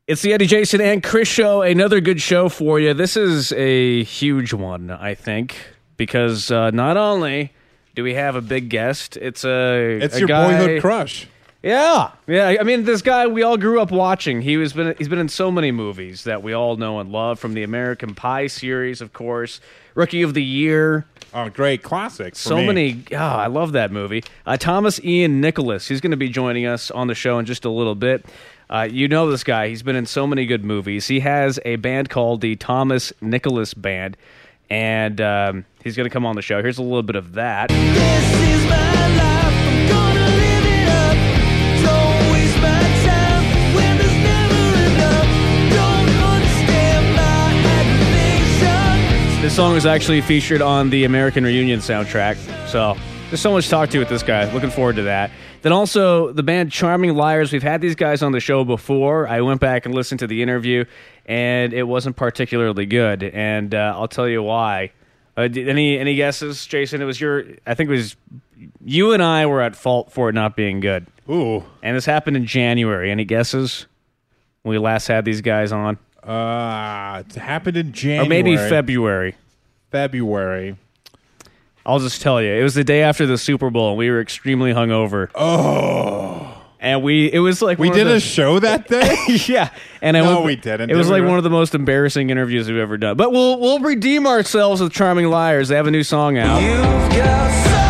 It's the Eddie, Jason, and Chris show. Another good show for you. This is a huge one, I think, because not only do we have a big guest, it's your guy, boyhood crush. Yeah. I mean, this guy we all grew up watching. He's been in so many movies that we all know and love, from the American Pie series, of course, Rookie of the Year. Oh, great classic. So many. Oh, I love that movie. Thomas Ian Nicholas. He's going to be joining us on the show in just a little bit. You know this guy. He's been in so many good movies. He has a band called the Thomas Nicholas Band, and he's going to come on the show. Here's a little bit of that. This is my life, I'm gonna live it up. Don't waste my time when there's never enough. Don't understand my aggravation. This song is actually featured on the American Reunion soundtrack, so there's so much to talk to with this guy. Looking forward to that. Then also the band Charming Liars. We've had these guys on the show before. I went back and listened to the interview, and it wasn't particularly good, and I'll tell you why. Any guesses, Jason? I think it was you and I were at fault for it not being good. Ooh. And this happened in January. Any guesses when we last had these guys on? It happened in January. Or maybe February. February. I'll just tell you. It was the day after the Super Bowl, and we were extremely hungover. Oh. And it was like we did a show that day? Yeah. And we didn't. It was like one of the most embarrassing interviews we've ever done. But we'll redeem ourselves with Charming Liars. They have a new song out. You've got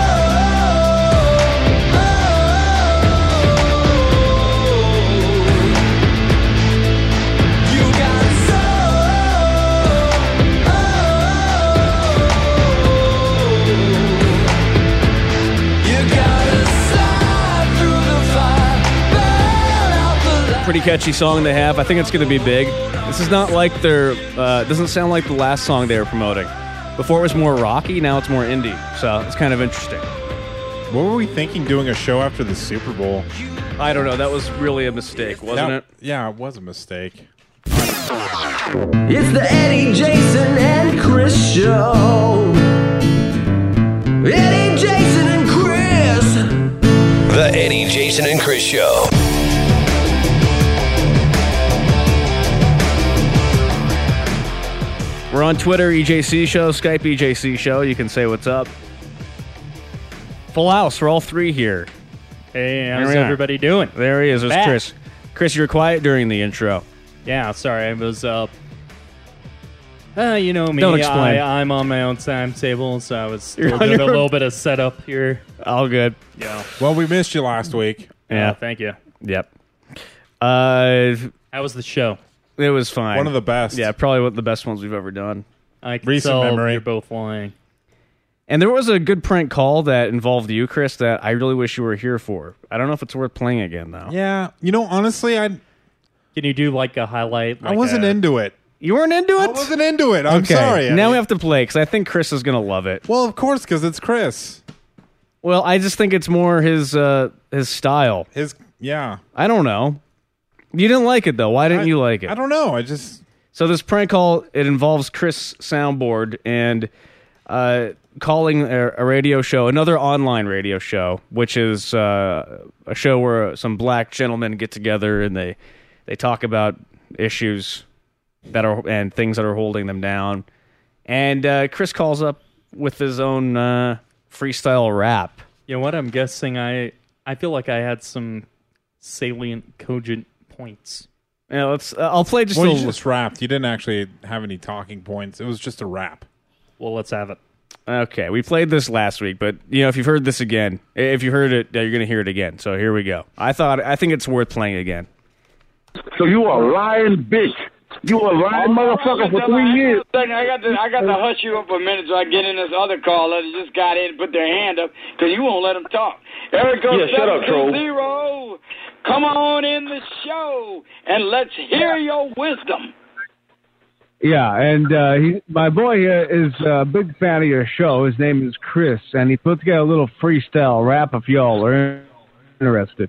pretty catchy song they have. I think it's going to be big. This is not like doesn't sound like the last song they were promoting. Before it was more rocky, now it's more indie. So it's kind of interesting. What were we thinking doing a show after the Super Bowl? I don't know. That was really a mistake, wasn't it? Yeah, it was a mistake. It's the Eddie, Jason, and Chris show. Eddie, Jason, and Chris. The Eddie, Jason, and Chris show. We're on Twitter, EJC Show, Skype, EJC Show. You can say what's up. Full house. We're all three here. Hey, how's everybody doing? There he is. There's Back. Chris. Chris, you were quiet during the intro. Yeah, sorry. I was, you know me. Don't explain. I'm on my own timetable, so I was You're still on doing a your- little bit of setup here. All good. Yeah. Well, we missed you last week. Yeah. Thank you. Yep. How was the show? It was fine. One of the best. Yeah, probably one of the best ones we've ever done. I can Recent tell memory. you're both lying. And there was a good prank call that involved you, Chris, that I really wish you were here for. I don't know if it's worth playing again, though. Yeah. You know, honestly, Can you do like a highlight? I wasn't into it. You weren't into it? I wasn't into it. I'm Okay. sorry. Now we have to play, because I think Chris is going to love it. Well, of course, because it's Chris. Well, I just think it's more his style. Yeah. I don't know. You didn't like it, though. Why didn't you like it? I don't know. So this prank call, it involves Chris Soundboard and calling a radio show, another online radio show, which is a show where some black gentlemen get together and they talk about issues and things that are holding them down. And Chris calls up with his own freestyle rap. You know what? I'm guessing I feel like I had some salient, cogent points. Yeah, I'll play just a you little. just rapped. You didn't actually have any talking points. It was just a rap. Well, let's have it. Okay, we played this last week, but if you've heard this again, if you heard it, you're going to hear it again. So here we go. I think it's worth playing again. So you a lying bitch. You a lying motherfucker for 3 years. I got to hush you up a minute so I get in this other caller that just got in and put their hand up because you won't let them talk. Eric goes Yeah, shut up, troll. 720. Come on in the show and let's hear your wisdom. Yeah, and my boy here is a big fan of your show. His name is Chris, and he put together a little freestyle rap if y'all are interested.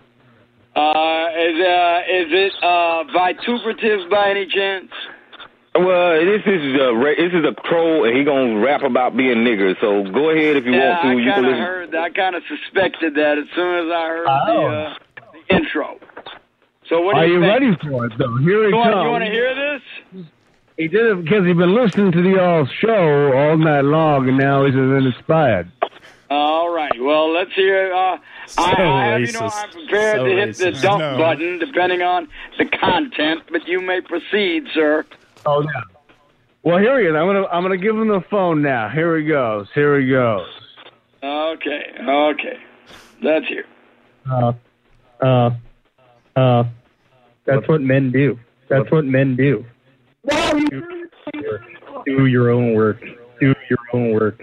Is it vituperative by any chance? Well, this is a troll, and he gonna rap about being nigger. So go ahead if you want to. You can listen. I kind of suspected that as soon as I heard the intro. So what do Are you you think? ready for it, though? Here he You comes. want to hear this? He did it because he's been listening to the all show all night long, and now he's inspired. All right. Well, let's hear. I have, you know, racist. I'm prepared So to hit the racist. dump I know. button depending on the content, but you may proceed, sir. Oh, yeah. Well, here he is. I'm gonna give him the phone now. Here he goes. Here he goes. Okay. Let's hear. That's what men do. That's what men do. Do your own work. Do your own work.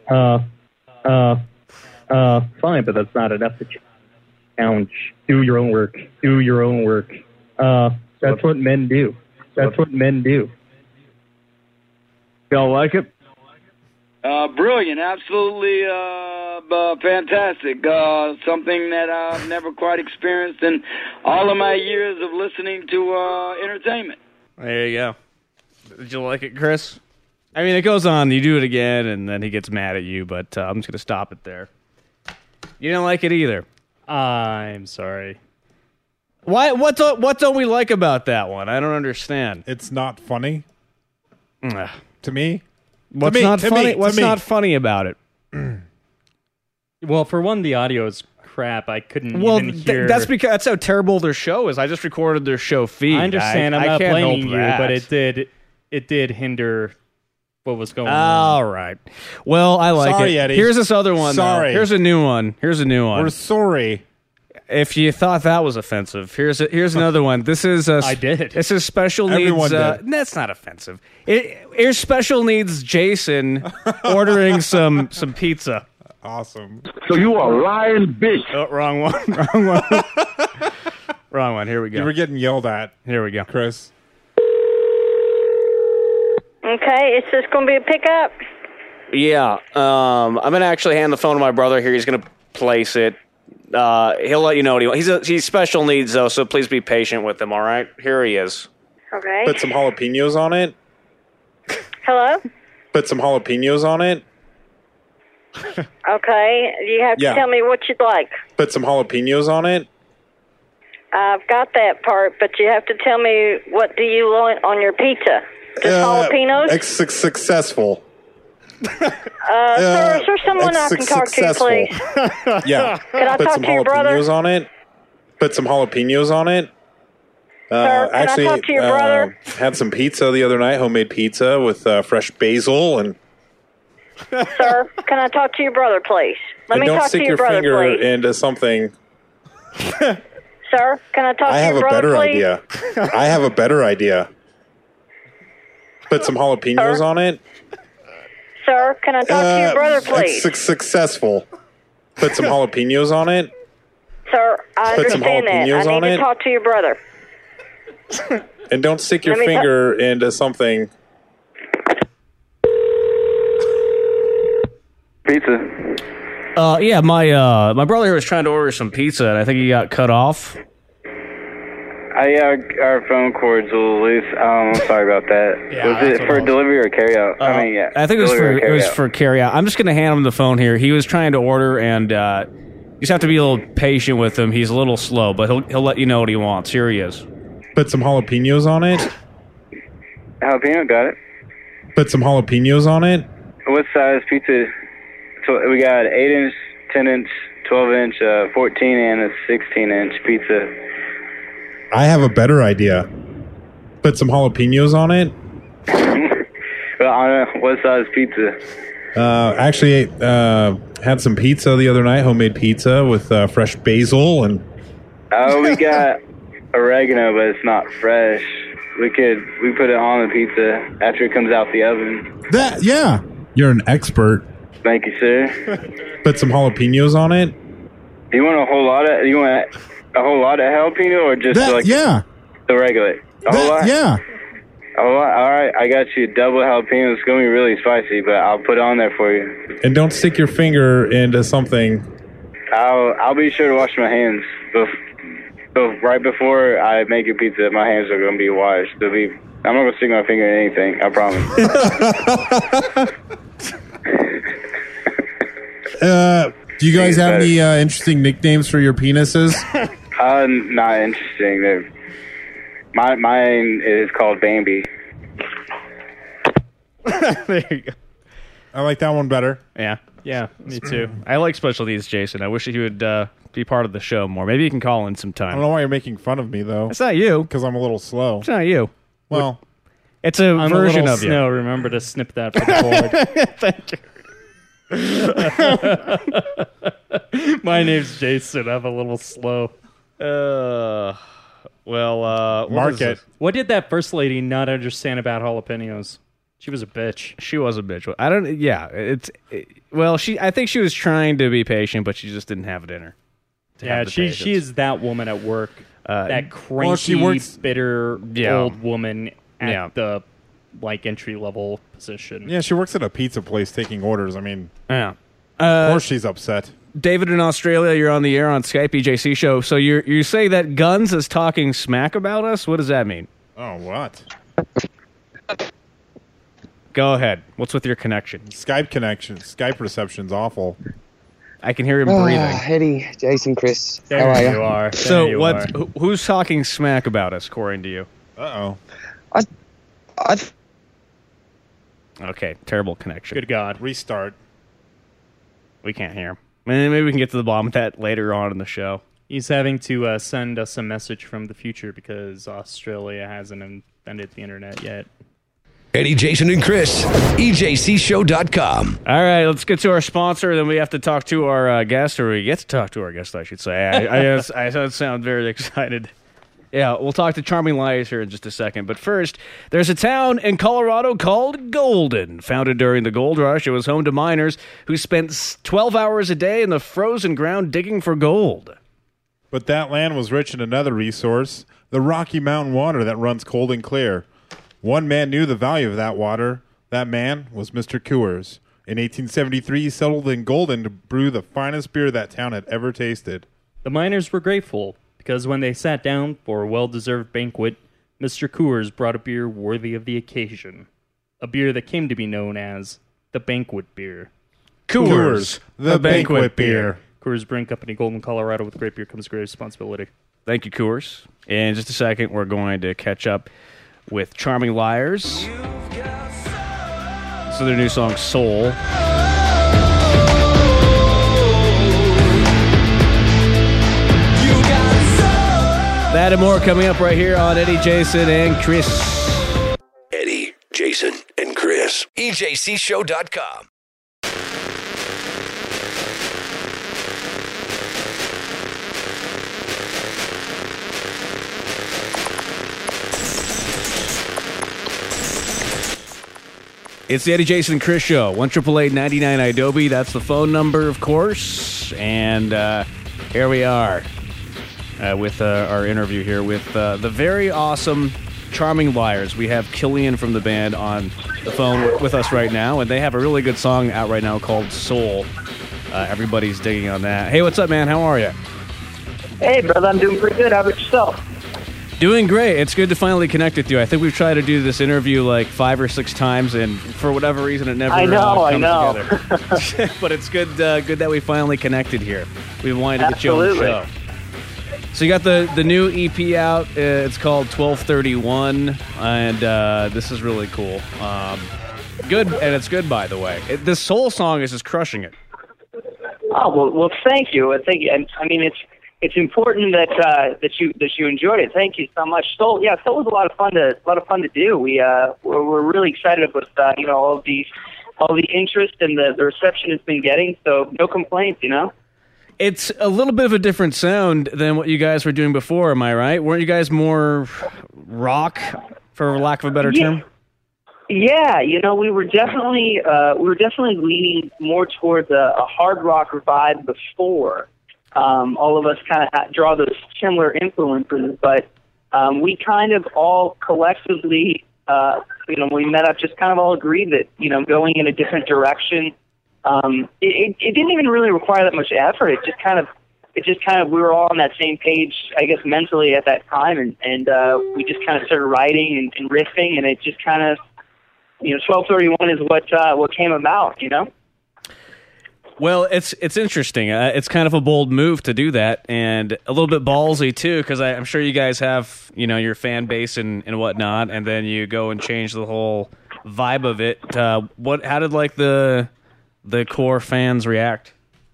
Fine, but that's not enough to challenge. Do your own work. Do your own work. That's what men do. That's what men do. Y'all like it? Brilliant. Absolutely fantastic. Something that I've never quite experienced in all of my years of listening to entertainment. There you go. Did you like it, Chris? I mean, it goes on. You do it again, and then he gets mad at you, but I'm just going to stop it there. You didn't like it either. I'm sorry. Why? What don't we like about that one? I don't understand. It's not funny Ugh. to me. What's me, not to funny? me, to What's me. not funny about it? Well, for one, the audio is crap. I couldn't Well, even hear. that's because that's how terrible their show is. I just recorded their show feed. I understand. I'm I not can't blaming help you, that. but it did hinder what was going on. All right. Well, I like Sorry, it. Eddie. Here's this other one. though. Sorry. Here's a new one. We're sorry. If you thought that was offensive, here's another one. This is I did. This is special needs. Everyone did. That's not offensive. Here's special needs Jason ordering some pizza. Awesome. So you are a lying bitch. Oh, wrong one. Wrong one. Wrong one. Here we go. You were getting yelled at, Here we go. Chris. Okay, is this going to be a pickup? Yeah. I'm gonna actually hand the phone to my brother here. He's gonna place it. He'll let you know what he wants. He's special needs though, so please be patient with him. All right. Here he is. Okay. Put some jalapenos on it. Hello? Put some jalapenos on it. Okay, you have to Yeah. tell me what you'd like. Put some jalapenos on it. I've got that part, but you have to tell me what do you want on your pizza? Just jalapenos? Successful. Sir, is there someone I can talk to, successful. please? Yeah. Can I Put talk some to your brother? jalapenos on it. Put some jalapenos on it. Sir, can I actually, talk to your brother? had some pizza the other night, homemade pizza with fresh basil, and Sir, can I talk to your brother, please? Let me don't talk to stick your your brother, finger please. into something. Sir, can I talk I to have your a brother, better please? idea. I have a better idea. Put some jalapenos Sir? on it. Sir, can I talk to your brother, please? Successful. Put some jalapenos on it. Sir, I Put some understand that. jalapenos I on need it. to talk to your brother. And don't stick your Let me finger into something. Pizza. Yeah, my brother here was trying to order some pizza, and I think he got cut off. Our phone cord's a little loose. I'm sorry about that. Yeah, was that's it what for I was- delivery or carry out? Yeah. I think it was delivery or for carry out. carry out. I'm just gonna hand him the phone here. He was trying to order, and you just have to be a little patient with him. He's a little slow, but he'll let you know what he wants. Here he is. Put some jalapenos on it. Jalapeno, got it. Put some jalapenos on it. What size pizza? So we got 8-inch, 10-inch, 12-inch, 14 and a 16-inch pizza. I have a better idea. Put some jalapenos on it. Well, I don't know. What size pizza? Actually, had some pizza the other night, homemade pizza with fresh basil, and Oh, we got oregano, but it's not fresh. We put it on the pizza after it comes out the oven. yeah. You're an expert. Thank you, sir. Put some jalapenos on it. Do you want a whole lot of? You want a whole lot of jalapeno or just yeah. the regular? A whole lot. Yeah. A whole lot. All right, I got you double jalapeno. It's gonna be really spicy, but I'll put it on there for you. And don't stick your finger into something. I'll be sure to wash my hands. Right before I make your pizza, my hands are gonna be washed. I'm not gonna stick my finger in anything. I promise. Do you guys have any interesting nicknames for your penises? Not interesting. Mine is called Bambi. There you go. I like that one better. Yeah. Yeah, me too. I like special needs Jason. I wish he would be part of the show more. Maybe he can call in I sometime. don't know why you're making fun of me, though. It's not you. Because I'm a little slow. It's not you. Well, It's a I'm version a little of you. snow. Remember to snip that for the board. Thank you. My name's Jason. I'm a little slow. What Mark is it. this? What did that first lady not understand about jalapenos? She was a bitch. She was a bitch. I don't. Yeah. Well, I think she was trying to be patient, but she just didn't have it in her. Yeah, she is that woman at work. That cranky, she works- bitter Yeah. old woman at Yeah. the entry level position. yeah, she works at a pizza place taking orders. I mean, Yeah. of course she's upset. David in Australia, you're on the air on Skype, EJC show. So you say that Guns is talking smack about us? What does that mean? Oh, what? Go ahead. What's with your connection? Skype connection. Skype reception's awful. I can hear him breathing. Eddie, Jason, Chris. There how are you you? are. So There you are. who's talking smack about us, according to you? Uh-oh. Okay, terrible connection. Good God. Restart. We can't hear him. Maybe we can get to the bottom of that later on in the show. He's having to send us a message from the future because Australia hasn't invented the internet yet. Eddie, Jason, and Chris. EJCShow.com. All right, let's get to our sponsor. Then we have to talk to our guest, or we get to talk to our guest, I should say. I sound very excited. Yeah, we'll talk to Charming Liars here in just a second. But first, there's a town in Colorado called Golden. Founded during the gold rush, it was home to miners who spent 12 hours a day in the frozen ground digging for gold. But that land was rich in another resource, the Rocky Mountain water that runs cold and clear. One man knew the value of that water. That man was Mr. Coors. In 1873, he settled in Golden to brew the finest beer that town had ever tasted. The miners were grateful because when they sat down for a well-deserved banquet, Mr. Coors brought a beer worthy of the occasion. A beer that came to be known as the Banquet Beer. Coors, the banquet beer. Coors Brewing Company, Golden, Colorado. With great beer comes great responsibility. Thank you, Coors. In just a second, we're going to catch up with Charming Liars. So their new song, Soul. That and more coming up right here on Eddie, Jason, and Chris. Eddie, Jason, and Chris. EJCShow.com. It's the Eddie, Jason, and Chris show. 1-888-99 Adobe. That's the phone number, of course. And here we are with our interview here with the very awesome Charming Liars. We have Killian from the band on the phone with us right now, and they have a really good song out right now called Soul. Everybody's digging on that. Hey, what's up, man? How are you? Hey, brother, I'm doing pretty good. How about yourself? Doing great. It's good to finally connect with you. I think we've tried to do this interview like 5 or 6 times, and for whatever reason, it never comes together. But it's good that we finally connected here. We wanted to get you on the show. So you got the new EP out. It's called 1231, and this is really cool. Good, and it's good, by the way. This soul song is just crushing it. Oh well, thank you. Thank you. I mean, it's important that you enjoyed it. Thank you so much. Soul was a lot of fun to do. We're really excited with all the interest and the reception it's been getting. So no complaints, It's a little bit of a different sound than what you guys were doing before. Am I right? Weren't you guys more rock, for lack of a better term? Yeah, we were definitely leaning more towards a hard rock vibe before. All of us kind of draw those similar influences, but we kind of all collectively, when we met up, just kind of all agreed that, going in a different direction. It didn't even really require that much effort. It just kind of, we were all on that same page, I guess, mentally at that time, and we just kind of started writing and riffing, and it just kind of, 1231 is what came about, Well, it's interesting. It's kind of a bold move to do that, and a little bit ballsy too, because I'm sure you guys have your fan base and whatnot, and then you go and change the whole vibe of it. How did like the core fans react?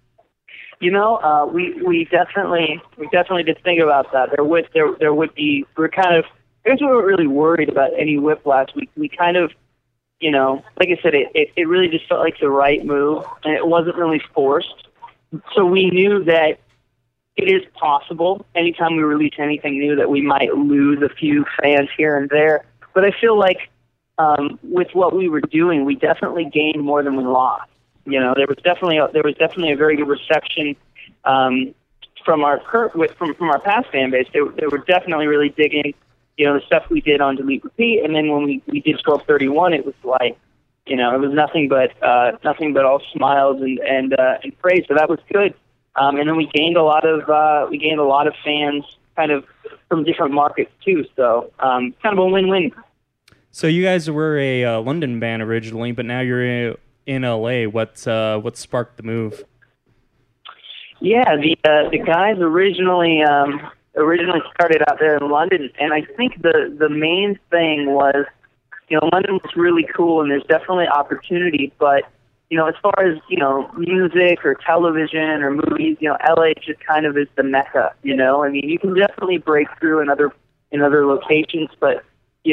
We definitely did think about that. There would be. We're kind of. I guess we weren't really worried about any whiplash. We kind of. Like I said, it really just felt like the right move, and it wasn't really forced. So we knew that it is possible anytime we release anything new that we might lose a few fans here and there. But I feel like with what we were doing, we definitely gained more than we lost. There was definitely a very good reception from our past fan base. They were definitely really digging. The stuff we did on Delete Repeat, and then when we did 1231, it was like, it was nothing but all smiles and praise. So that was good. And then we gained a lot of fans, kind of from different markets too. So kind of a win-win. So you guys were a London band originally, but now you're in LA. What sparked the move? Yeah, the guys originally started out there in London, and I think the main thing was, London was really cool, and there's definitely opportunity, but, as far as, music or television or movies, LA just kind of is the mecca, I mean, you can definitely break through in other locations, but,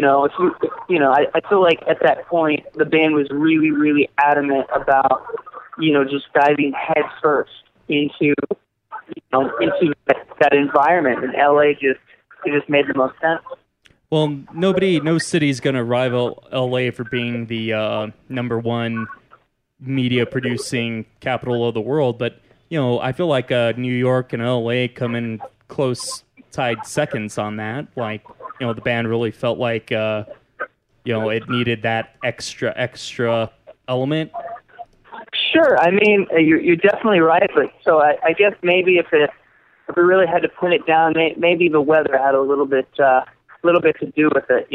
I feel like at that point, the band was really, really adamant about, just diving head first into that environment, and LA just made the most sense. Well, no city's gonna rival LA for being the number one media producing capital of the world, but I feel like New York and LA come in close tied seconds on that. Like, the band really felt like it needed that extra element. Sure, I mean, you're definitely right, but so I guess maybe if we really had to pin it down, maybe the weather had a little bit to do with it.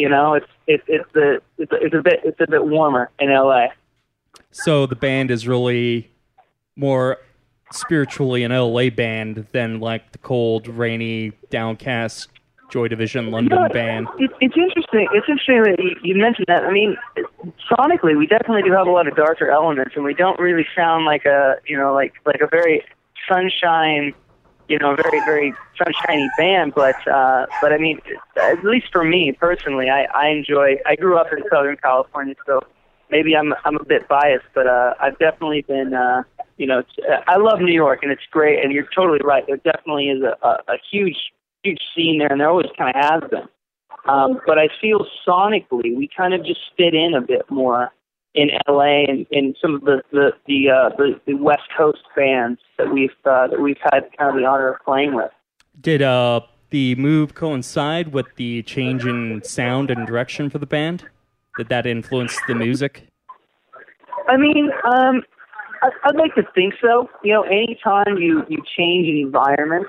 It's a bit warmer in LA. So the band is really more spiritually an LA band than like the cold, rainy, downcast Joy Division London band. It's interesting. It's interesting that you mentioned that. I mean, sonically, we definitely do have a lot of darker elements, and we don't really sound like a a very sunshine, very very sunshiny band. But I mean, at least for me personally, I enjoy. I grew up in Southern California, so maybe I'm a bit biased, but I've definitely been. I love New York, and it's great. And you're totally right. There definitely is a huge scene there, and there always kind of has been. But I feel sonically we kind of just fit in a bit more in LA and in some of the West Coast bands that we've had kind of the honor of playing with. Did the move coincide with the change in sound and direction for the band? Did that influence the music? I mean, I'd like to think so. Anytime you change an environment,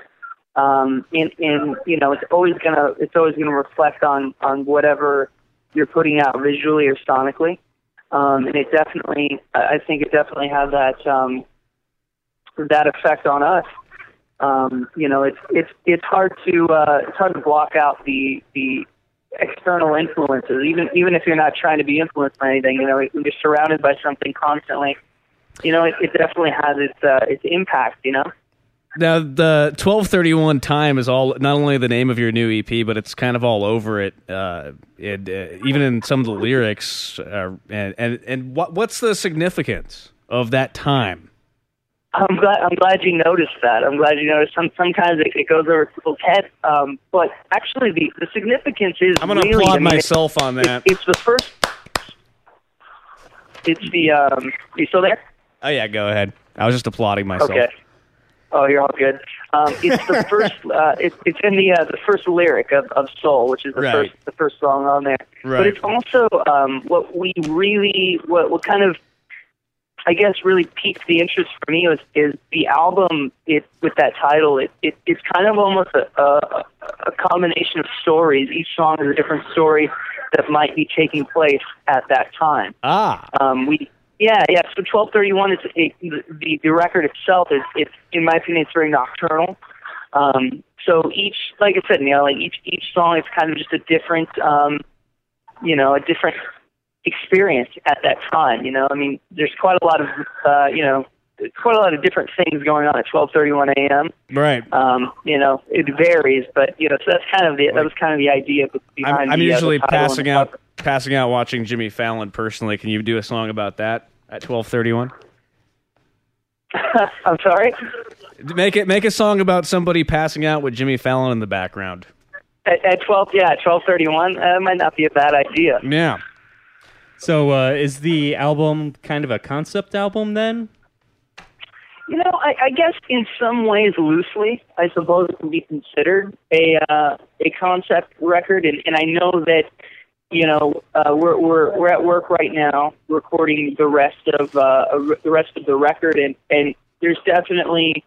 it's always gonna reflect on whatever you're putting out visually or sonically, and it definitely, I think it definitely had that effect on us. It's hard to block out the external influences, even if you're not trying to be influenced by anything. When you're surrounded by something constantly, it definitely has its impact. Now, the 1231 Time is all not only the name of your new EP, but it's kind of all over it. Even in some of the lyrics. And what's the significance of that time? I'm glad you noticed that. I'm glad you noticed. Sometimes it goes over people's heads. But actually, the significance is. I'm going to applaud myself on that. It's the first. It's the. You still there? Oh yeah, go ahead. I was just applauding myself. Okay. Oh, you're all good. It's the first. It's in the first lyric of Soul, which is the first song on there. Right. But it's also what kind of, I guess, really piqued the interest for me is the album. With that title, it's kind of almost a combination of stories. Each song is a different story that might be taking place at that time. Yeah. So 1231 is the record itself is, it's in my opinion, it's very nocturnal. So each, like I said, like each song is kind of just a different, a different experience at that time. I mean, there's quite a lot of, quite a lot of different things going on at 12:31 a.m. Right. It varies, but so that's kind of that was kind of the idea behind. I'm usually the title and the passing out watching Jimmy Fallon personally. Can you do a song about that at 12:31? I'm sorry. Make a song about somebody passing out with Jimmy Fallon in the background. At 12:31, that might not be a bad idea. Yeah. So is the album kind of a concept album then? I guess in some ways, loosely, I suppose it can be considered a concept record, and I know that we're at work right now recording the rest of the record, and there's definitely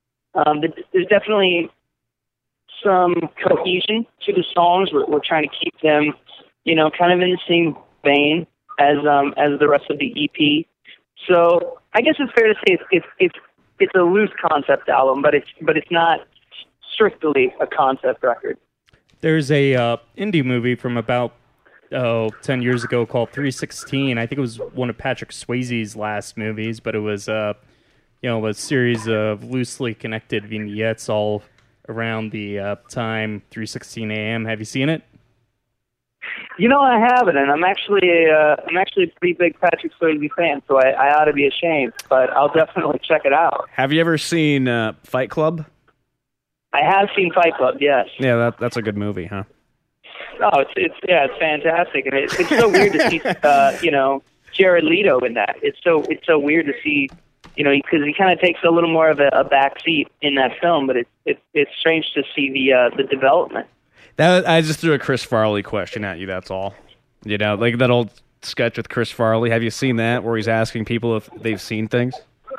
some cohesion to the songs. We're trying to keep them, kind of in the same vein as the rest of the EP. So I guess it's fair to say it's a loose concept album, but it's not strictly a concept record. There's a indie movie from about 10 years ago called 316. I think it was one of Patrick Swayze's last movies, but it was a series of loosely connected vignettes all around the time 3:16 a.m. Have you seen it? I haven't, and I'm actually a pretty big Patrick Swayze fan, so I ought to be ashamed, but I'll definitely check it out. Have you ever seen Fight Club? I have seen Fight Club, yes. Yeah, that's a good movie, huh? Oh, it's fantastic, and it's so weird to see Jared Leto in that. It's so weird to see because he kind of takes a little more of a back seat in that film, but it's strange to see the development. I just threw a Chris Farley question at you, that's all. Like that old sketch with Chris Farley. Have you seen that, where he's asking people if they've seen things?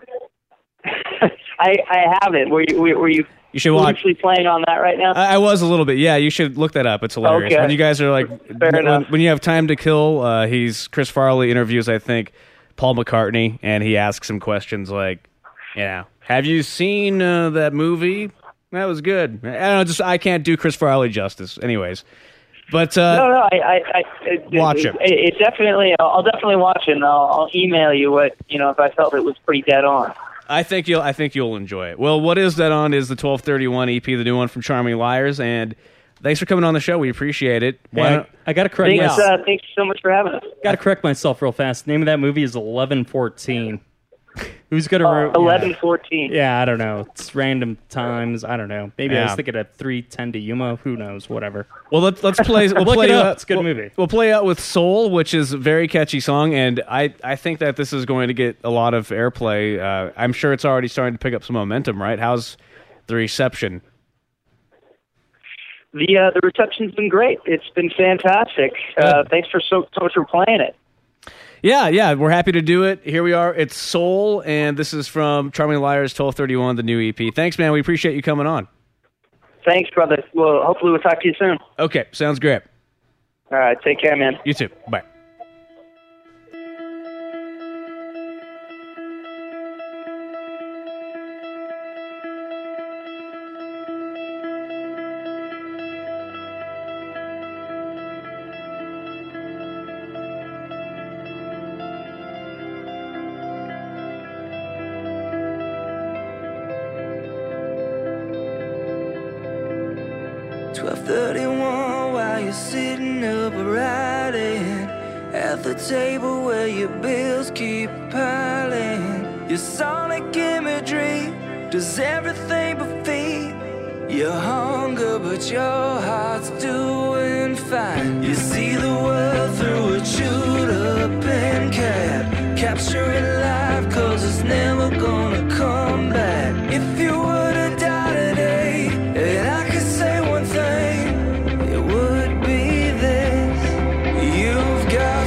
I haven't. Were you should watch. Actually playing on that right now? I was a little bit. Yeah, you should look that up. It's hilarious. Okay. When you guys are like, when you have time to kill, Chris Farley interviews, I think, Paul McCartney, and he asks him questions like, have you seen that movie? That was good. I can't do Chris Farley justice. Anyways, but no, watch it. It definitely. I'll definitely watch it, and I'll email you what if I felt it was pretty dead on. I think you'll enjoy it. Well, what is that on is the 12:31 EP, the new one from Charming Liars, and thanks for coming on the show. We appreciate it. I got to correct myself. Thanks so much for having us. Got to correct myself real fast. The name of that movie is 11:14. Who's gonna 11:14? Yeah, I don't know. It's random times. I don't know. Maybe I was thinking of 3:10 to Yuma. Who knows? Whatever. Well, let's play. We'll Look play it up. It's a good movie. We'll play out with Soul, which is a very catchy song, and I think that this is going to get a lot of airplay. I'm sure it's already starting to pick up some momentum, right? How's the reception? The reception's been great. It's been fantastic. Thanks for so much for playing it. Yeah, we're happy to do it. Here we are. It's Soul, and this is from Charming Liars, 12:31, the new EP. Thanks, man. We appreciate you coming on. Thanks, brother. Well, hopefully we'll talk to you soon. Okay, sounds great. All right, take care, man. You too. Bye. While you're sitting up writing at the table where your bills keep piling. Your sonic imagery does everything but feed your hunger, but your heart's doing fine. You see the world through a chewed up pen cap, capturing life 'cause it's never gonna come back. If you were to die today and I could say one thing, it would be this: you've got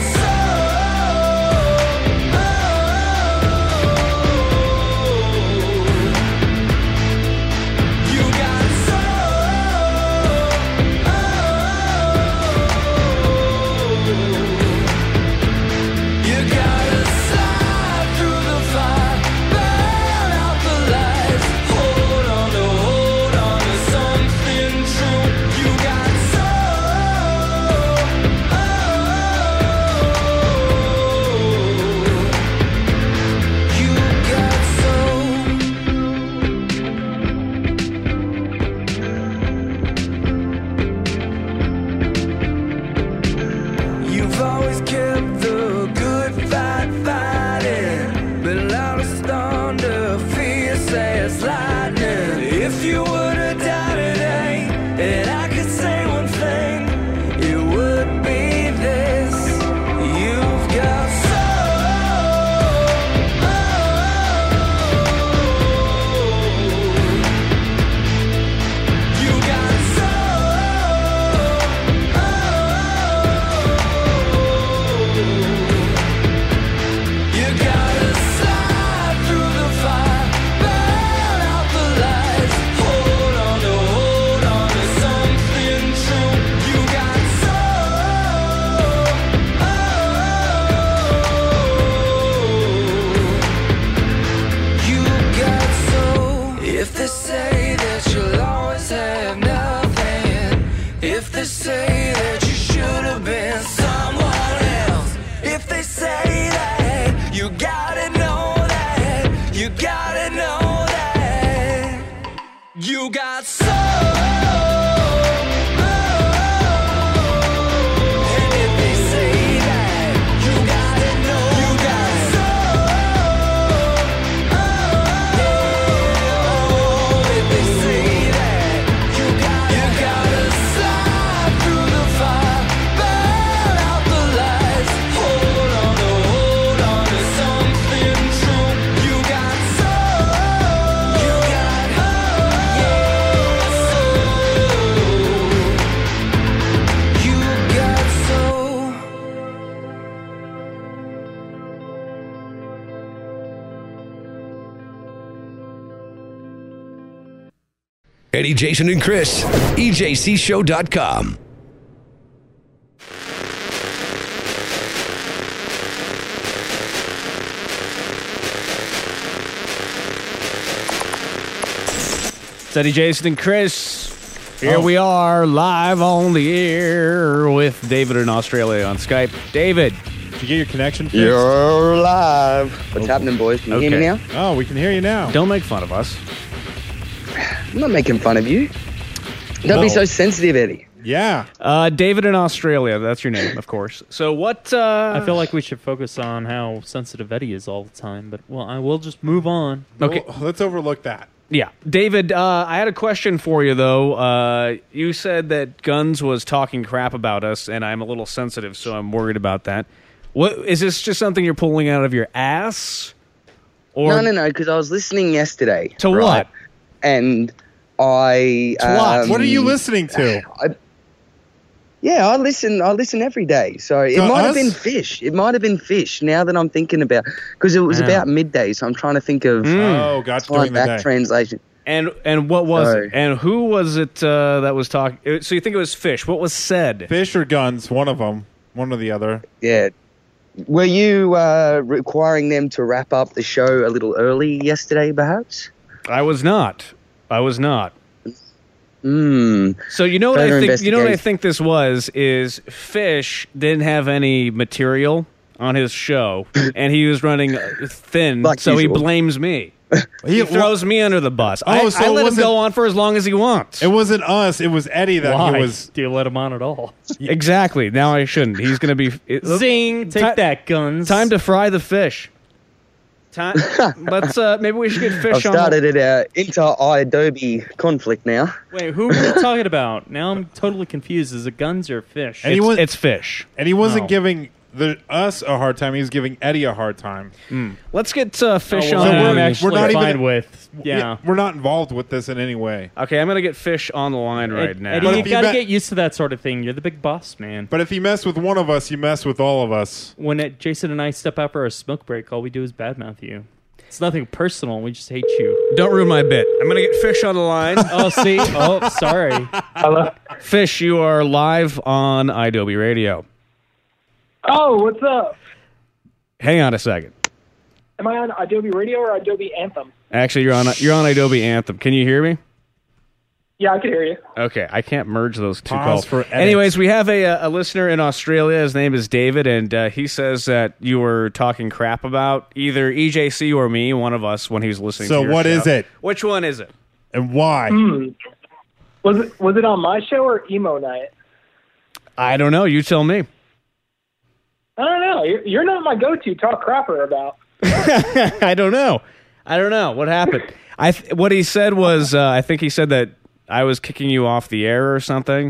you got a You got soul. And if they say that, you gotta know you got soul. If they say that, you gotta slide through the fire, burn out the lights, hold on to something true. You got soul. You got Eddie, Jason, and Chris. EJCShow.com. It's Eddie, Jason, and Chris. Here we are, live on the air with David in Australia on Skype. David. Did you get your connection fixed? You're live. What's happening, boys? Can you hear me now? Oh, we can hear you now. Don't make fun of us. I'm not making fun of you. Don't be so sensitive, Eddie. Yeah. David in Australia. That's your name, of course. So what... I feel like we should focus on how sensitive Eddie is all the time, but, well, I will just move on. Okay. Well, let's overlook that. Yeah. David, I had a question for you, though. You said that Guns was talking crap about us, and I'm a little sensitive, so I'm worried about that. What is this just something you're pulling out of your ass? Or No, because I was listening yesterday. To right? what? And I... What are you listening to? I listen every day. So it might have been fish. It might have been fish now that I'm thinking about, because it was about midday, so I'm trying to think of that translation. And what was it? And who was it that was talking? So you think it was fish. What was said? Fish or Guns, one of them. One or the other. Yeah. Were you requiring them to wrap up the show a little early yesterday, perhaps? I was not. So you know what Further I think? You know what I investigation. think this was is Fish didn't have any material on his show, and he was running thin, Like so usual. he blames me. He throws me under the bus. Oh, I so it let him wasn't- go on for as long as he wants. It wasn't us. It was Eddie that Why he was. do you let him on at all? Exactly. Now I shouldn't. He's going to be Zing! Take that, Guns. Time to fry the fish. Let's maybe we should get I've Fish on. started an inter-Adobe conflict now. Wait, who are we talking about? Now I'm totally confused. Is it Guns or Fish? And he was- It's Fish. And he wasn't Oh. giving us a hard time. He was giving Eddie a hard time. Let's get Fish Oh, on. well, the I'm line. actually not fine even- with. Yeah. We're not involved with this in any way. Okay, I'm going to get Fish on the line right now. Eddie, But you if you gotta bet- get used to that sort of thing. You're the big boss, man. But if you mess with one of us, you mess with all of us. When Jason and I step out for our smoke break, all we do is badmouth you. It's nothing personal. We just hate you. Don't ruin my bit. I'm going to get Fish on the line. Oh, see? Oh, sorry. Hello. Fish, you are live on Adobe Radio. Oh, what's up? Hang on a second. Am I on Adobe Radio or Adobe Anthem? Actually, you're on Adobe Anthem. Can you hear me? Yeah, I can hear you. Okay, I can't merge those two Pause calls. for edit. Anyways, we have a listener in Australia. His name is David, and he says that you were talking crap about either EJC or me, one of us, when he was listening. So to your what show. is it? Which one is it? And why? Was it on my show or Emo Night? I don't know. You tell me. I don't know. You're not my go-to talk crapper about. I don't know. What happened? What he said was, I think he said that I was kicking you off the air or something.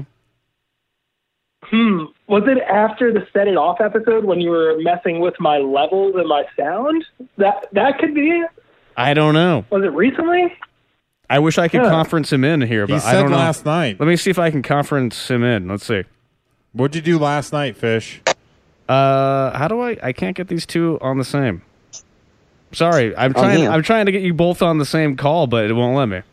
Was it after the Set It Off episode when you were messing with my levels and my sound? That could be it. I don't know. Was it recently? I wish I could Yeah. conference him in here, He but I said don't know. last night. Let me see if I can conference him in. Let's see. What'd you do last night, Fish? How do I can't get these two on the same. Sorry, I'm trying. here. I'm trying to get you both on the same call, but it won't let me.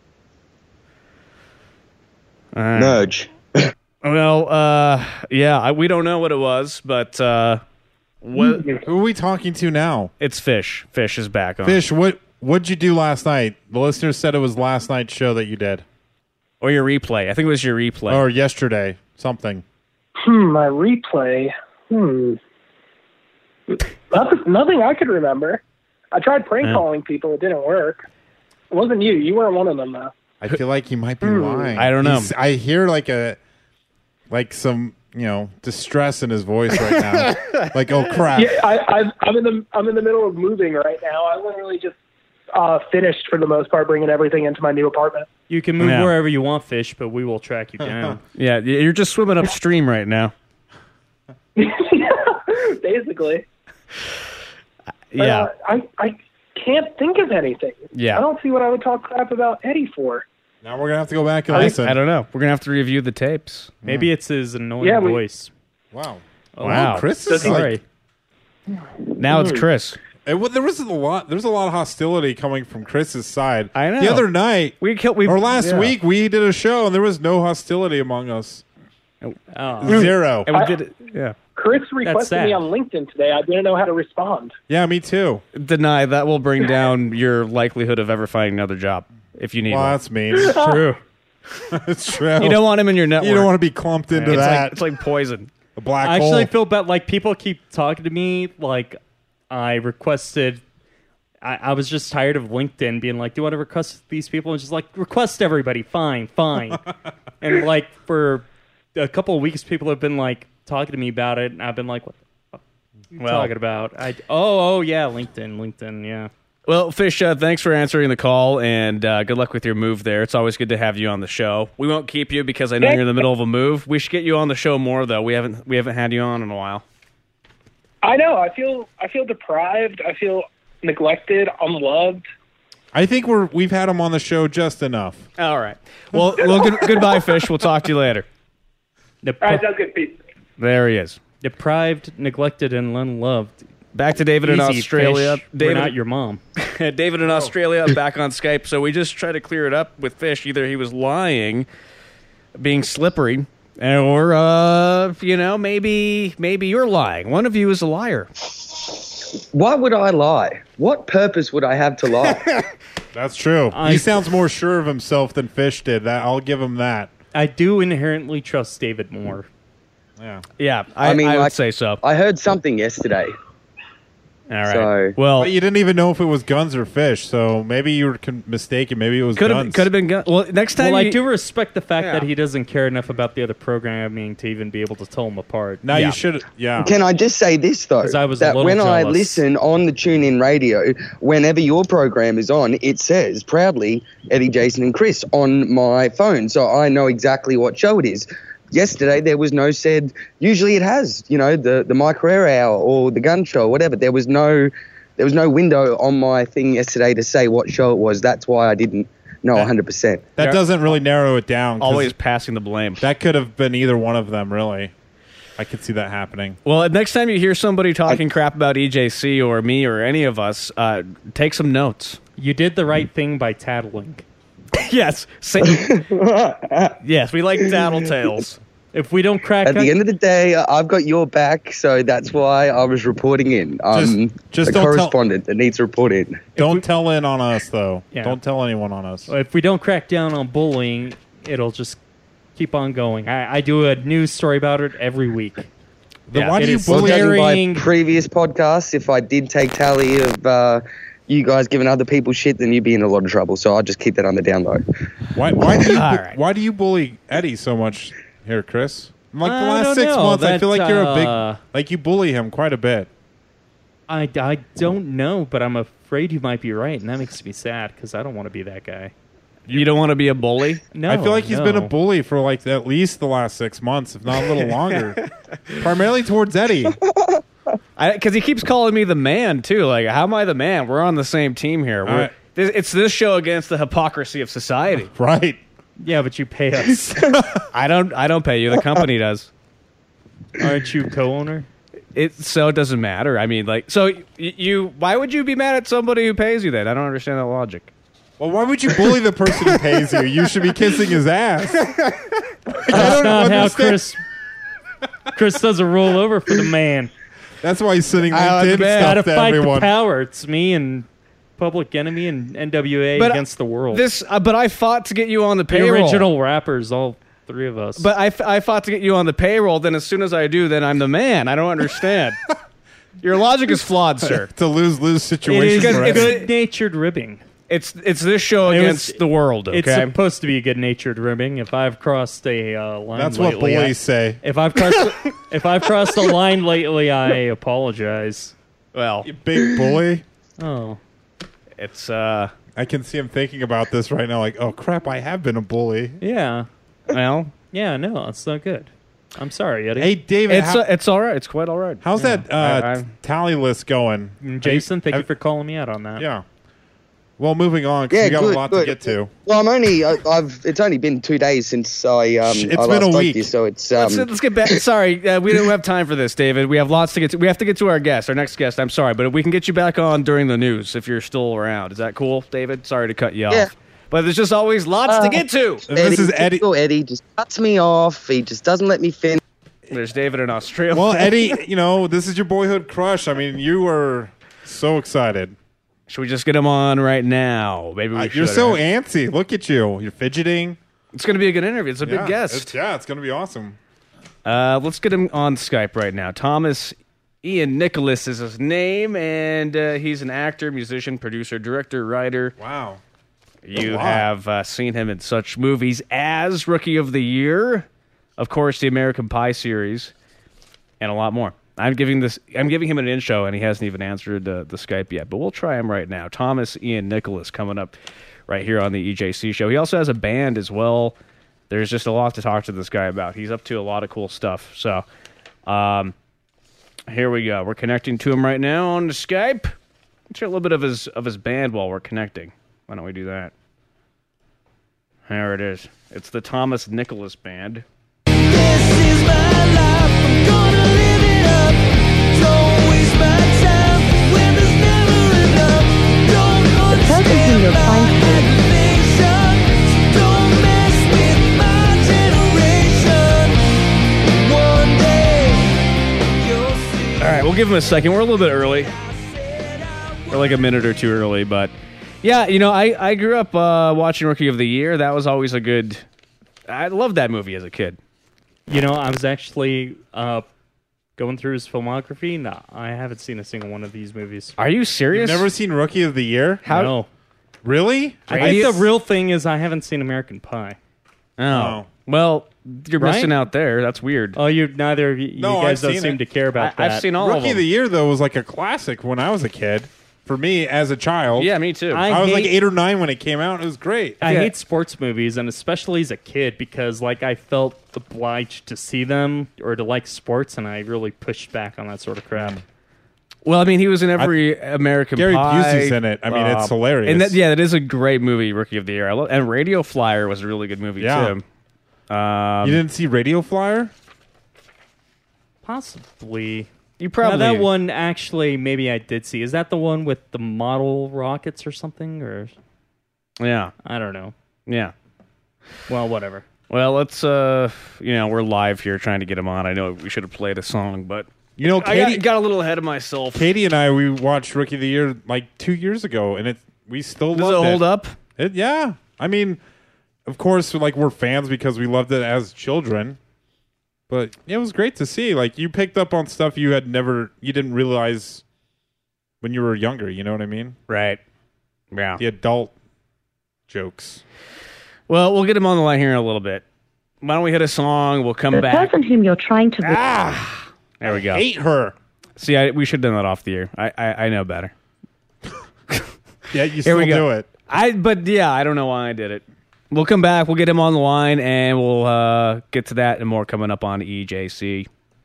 All right. Merge. Well, yeah, we don't know what it was, but what? Who are we talking to now? It's Fish. Fish is back on. Fish, what'd you do last night? The listener said it was last night's show that you did. Or your replay. I think it was your replay. Or yesterday. Something. My replay. Nothing I could remember. I tried prank calling people. It didn't work. It wasn't you. You weren't one of them, though. I feel like he might be lying. I don't know. I hear some distress in his voice right now. Like, oh crap. Yeah, I'm in the middle of moving right now. I literally just finished for the most part, bringing everything into my new apartment. You can move wherever you want, Fish, but we will track you down. Yeah, you're just swimming upstream right now. Basically. Yeah. I can't think of anything. Yeah. I don't see what I would talk crap about Eddie for. Now we're gonna have to go back and listen. I don't know. We're gonna have to review the tapes. Maybe it's his annoying voice. Wow. Wow. Chris is Sorry. Now it's Chris. There's a lot of hostility coming from Chris's side. I know. The other night, last yeah. week, we did a show and there was no hostility among us. Oh. Zero. And we did it. Yeah. Chris requested me on LinkedIn today. I didn't know how to respond. Yeah, me too. Deny that will bring down your likelihood of ever finding another job if you need one. That's mean. True. It's true. You don't want him in your network. You don't want to be clumped into that. It's like poison. A black I hole. actually feel bad. Like, people keep talking to me. Like, I requested. I was just tired of LinkedIn being like, do you want to request these people? And just like, request everybody. Fine. And like, for a couple of weeks, people have been like talking to me about it. And I've been like, what the fuck are you talking about? Oh, yeah. LinkedIn. Yeah. Well, Fish, thanks for answering the call, and good luck with your move there. It's always good to have you on the show. We won't keep you because I know you're in the middle of a move. We should get you on the show more, though. We haven't had you on in a while. I know. I feel deprived. I feel neglected, unloved. I think we've had him on the show just enough. All right. Well, goodbye, Fish. We'll talk to you later. All right, sounds good. Peace. There he is. Deprived, neglected, and unloved. Back to David in Australia. Fish. We're not your mom. David in Australia, back on Skype. So we just try to clear it up with Fish. Either he was lying, being slippery, or maybe you're lying. One of you is a liar. Why would I lie? What purpose would I have to lie? That's true. He sounds more sure of himself than Fish did. I'll give him that. I do inherently trust David more. Yeah. I would say so. I heard something yesterday. All right. So, but you didn't even know if it was guns or fish, so maybe you were mistaken. Maybe it was guns. Could have been guns. Well, next time. I do respect the fact that he doesn't care enough about the other programming to even be able to tell them apart. Now you should. Yeah. Can I just say this though? I was that when jealous. I listen on the TuneIn radio, whenever your program is on, it says proudly Eddie, Jason, and Chris on my phone, so I know exactly what show it is. Yesterday there was no said. Usually it has, the Mike Herrera hour or the gun show or whatever. There was no window on my thing yesterday to say what show it was. That's why I didn't know 100%. That doesn't really narrow it down. Always passing the blame. That could have been either one of them, really. I could see that happening. Well, next time you hear somebody talking crap about EJC or me or any of us, take some notes. You did the right thing by tattling. Yes. Yes, we like tattletales. If we don't crack at the end of the day, I've got your back, so that's why I was reporting in. Just a correspondent that needs to report in. Don't tell in on us, though. Yeah. Don't tell anyone on us. If we don't crack down on bullying, it'll just keep on going. I do a news story about it every week. Why do you bully? Judging by previous podcasts, if I did take tally of you guys giving other people shit, then you'd be in a lot of trouble. So I'll just keep that on the down low. Why do you bully Eddie so much here, Chris? Like the last 6 months, I feel like you're a big, like you bully him quite a bit. I don't know, but I'm afraid you might be right, and that makes me sad because I don't want to be that guy. You don't want to be a bully? No, I feel like he's been a bully for like at least the last 6 months, if not a little longer. Primarily towards Eddie. Because he keeps calling me the man, too. Like, how am I the man? We're on the same team here. It's this show against the hypocrisy of society. Right. Yeah, but you pay us. I don't pay you. The company does. Aren't you co-owner? It doesn't matter. I mean, like, so you why would you be mad at somebody who pays you then? I don't understand that logic. Well, why would you bully the person who pays you? You should be kissing his ass. That's not how Chris does a rollover for the man. That's why he's sitting LinkedIn stuff to fight everyone. The power. It's me and Public Enemy and NWA against the world. But I fought to get you on the payroll. The original rappers, all three of us. But I fought to get you on the payroll. Then as soon as I do, then I'm the man. I don't understand. Your logic is flawed, sir. It's a lose-lose situation. It is good-natured ribbing. It's this show against the world. Okay, It's supposed to be a good-natured ribbing. If I've crossed a line, That's what lately, bullies say. If I've crossed the line lately, I apologize. Well, You big bully. Oh, it's I can see him thinking about this right now. Like, oh crap, I have been a bully. yeah, well, yeah. No, it's not good. I'm sorry, Eddie. Hey, David, it's all right. It's quite all right. how's Yeah. that tally list going? Jason, thank you for calling me out on that. Yeah. Well, moving on, because we got a lot to get to. Well, it's only been 2 days since I It's I been last a spoke week. to you, so it's Let's get back. Sorry, we don't have time for this, David. We have lots to get to. We have to get to our guest, our next guest. I'm sorry, but we can get you back on during the news if you're still around. Is that cool, David? Sorry to cut you Yeah. off. But there's just always lots to get to. This is Eddie. Eddie just cuts me off. He just doesn't let me finish. There's David in Australia. Well, Eddie, this is your boyhood crush. I mean, you were so excited. Should we just get him on right now? Maybe we should. You're so antsy. Look at you. You're fidgeting. It's going to be a good interview. It's a big guest. It's going to be awesome. Let's get him on Skype right now. Thomas Ian Nicholas is his name, and he's an actor, musician, producer, director, writer. Wow. You have seen him in such movies as Rookie of the Year, of course, the American Pie series, and a lot more. I'm giving him an intro, and he hasn't even answered the Skype yet. But we'll try him right now. Thomas Ian Nicholas coming up right here on the EJC show. He also has a band as well. There's just a lot to talk to this guy about. He's up to a lot of cool stuff. So, here we go. We're connecting to him right now on Skype. Let's hear a little bit of his band while we're connecting. Why don't we do that? There it is. It's the Thomas Nicholas Band. All right, we'll give him a second. We're a little bit early. We're like a minute or two early, but yeah, I grew up watching Rookie of the Year. That was always I loved that movie as a kid. I was actually going through his filmography. No, I haven't seen a single one of these movies. Are you serious? You've never seen Rookie of the Year? No. Really? I think the real thing is I haven't seen American Pie. Oh. Well, you're missing out there. That's weird. Oh, you guys don't seem to care about that. I've seen all of them. Rookie of the Year, though, was like a classic when I was a kid. For me, as a child. Yeah, me too. I was like 8 or 9 when it came out. It was great. I hate sports movies, and especially as a kid, because I felt obliged to see them or to like sports, and I really pushed back on that sort of crap. Well, I mean, he was in every American Gary Pie. Busey's in it. I mean, it's hilarious. And that is a great movie, Rookie of the Year. And Radio Flyer was a really good movie, too. You didn't see Radio Flyer? Possibly. You probably... that one, actually, maybe I did see. Is that the one with the model rockets or something? Or yeah. I don't know. Yeah. Well, whatever. Well, let's, we're live here trying to get him on. I know we should have played a song, but... Katie I got a little ahead of myself. Katie and I, we watched Rookie of the Year 2 years ago, and we still loved it. Does it hold up? Yeah. I mean, of course, we're fans because we loved it as children. But it was great to see. You picked up on stuff you didn't realize when you were younger. You know what I mean? Right. Yeah. The adult jokes. Well, we'll get him on the line here in a little bit. Why don't we hit a song? We'll come back. The person whom you're trying to... There we go. I hate her. See, we should have done that off the air. I know better. Yeah, you still do it. I don't know why I did it. We'll come back. We'll get him on the line, and we'll get to that and more coming up on EJC.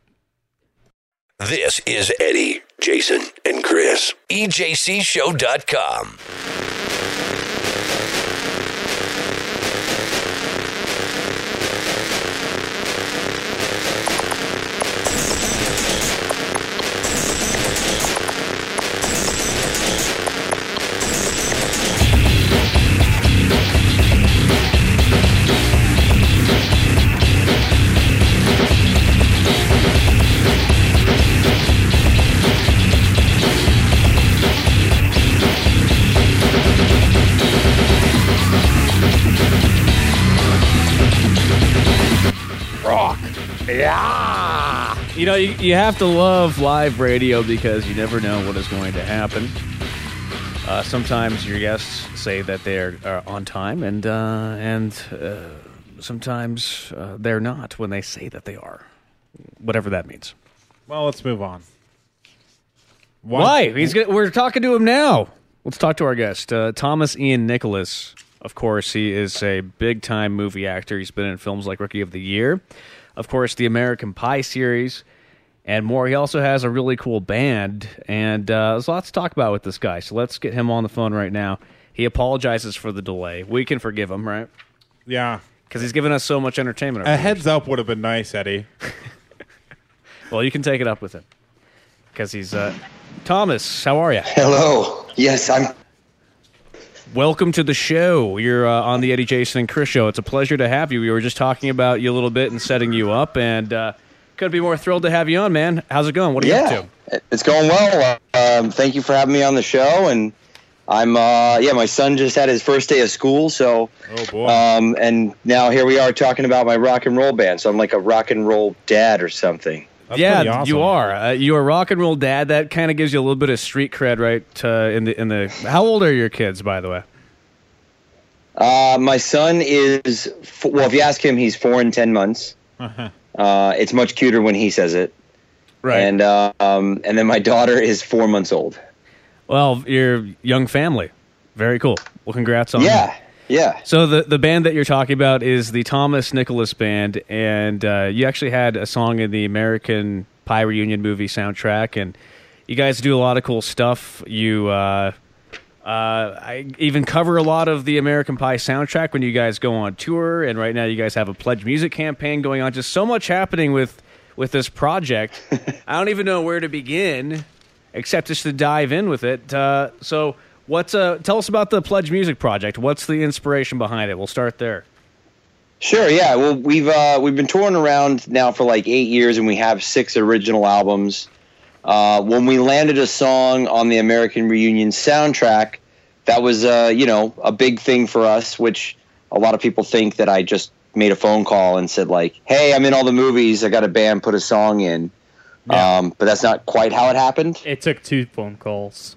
This is Eddie, Jason, and Chris. EJCShow.com. Yeah! You have to love live radio because you never know what is going to happen. Sometimes your guests say that they're on time, and sometimes they're not when they say that they are. Whatever that means. Well, let's move on. Why? We're talking to him now. Let's talk to our guest, Thomas Ian Nicholas. Of course, he is a big-time movie actor. He's been in films like Rookie of the Year, of course, the American Pie series, and more. He also has a really cool band, and there's lots to talk about with this guy. So let's get him on the phone right now. He apologizes for the delay. We can forgive him, right? Yeah. Because he's given us so much entertainment. A heads up would have been nice, Eddie. Well, you can take it up with him. Because he's... Thomas, how are you? Hello. Yes, I'm... Welcome to the show. You're on the Eddie, Jason, and Chris show. It's a pleasure to have you. We were just talking about you a little bit and setting you up, and couldn't be more thrilled to have you on, man. How's it going? What are you up to? It's going well. Thank you for having me on the show, and I'm my son just had his first day of school, so oh boy. And now here we are talking about my rock and roll band. So I'm like a rock and roll dad or something. That's awesome. You are. You're a rock and roll dad. That kind of gives you a little bit of street cred, right? In the. How old are your kids, by the way? My son is if you ask him, he's 4 and 10 months. It's much cuter when he says it, right? And then my daughter is 4 months old. Well, you're young family. Very cool. Well, congrats on that. Yeah. So the band that you're talking about is the Thomas Nicholas Band, and you actually had a song in the American Pie Reunion movie soundtrack, and you guys do a lot of cool stuff. You I even cover a lot of the American Pie soundtrack when you guys go on tour, and right now you guys have a Pledge Music campaign going on. Just so much happening with this project. I don't even know where to begin, except just to dive in with it. So... tell us about the Pledge Music project. What's the inspiration behind it? We'll start there. Sure, yeah. Well, we've been touring around now for like 8 years, and we have 6 original albums. When we landed a song on the American Reunion soundtrack, that was a big thing for us, which a lot of people think that I just made a phone call and said like, "Hey, I'm in all the movies. I got a band, put a song in." Yeah. But that's not quite how it happened. It took 2 phone calls.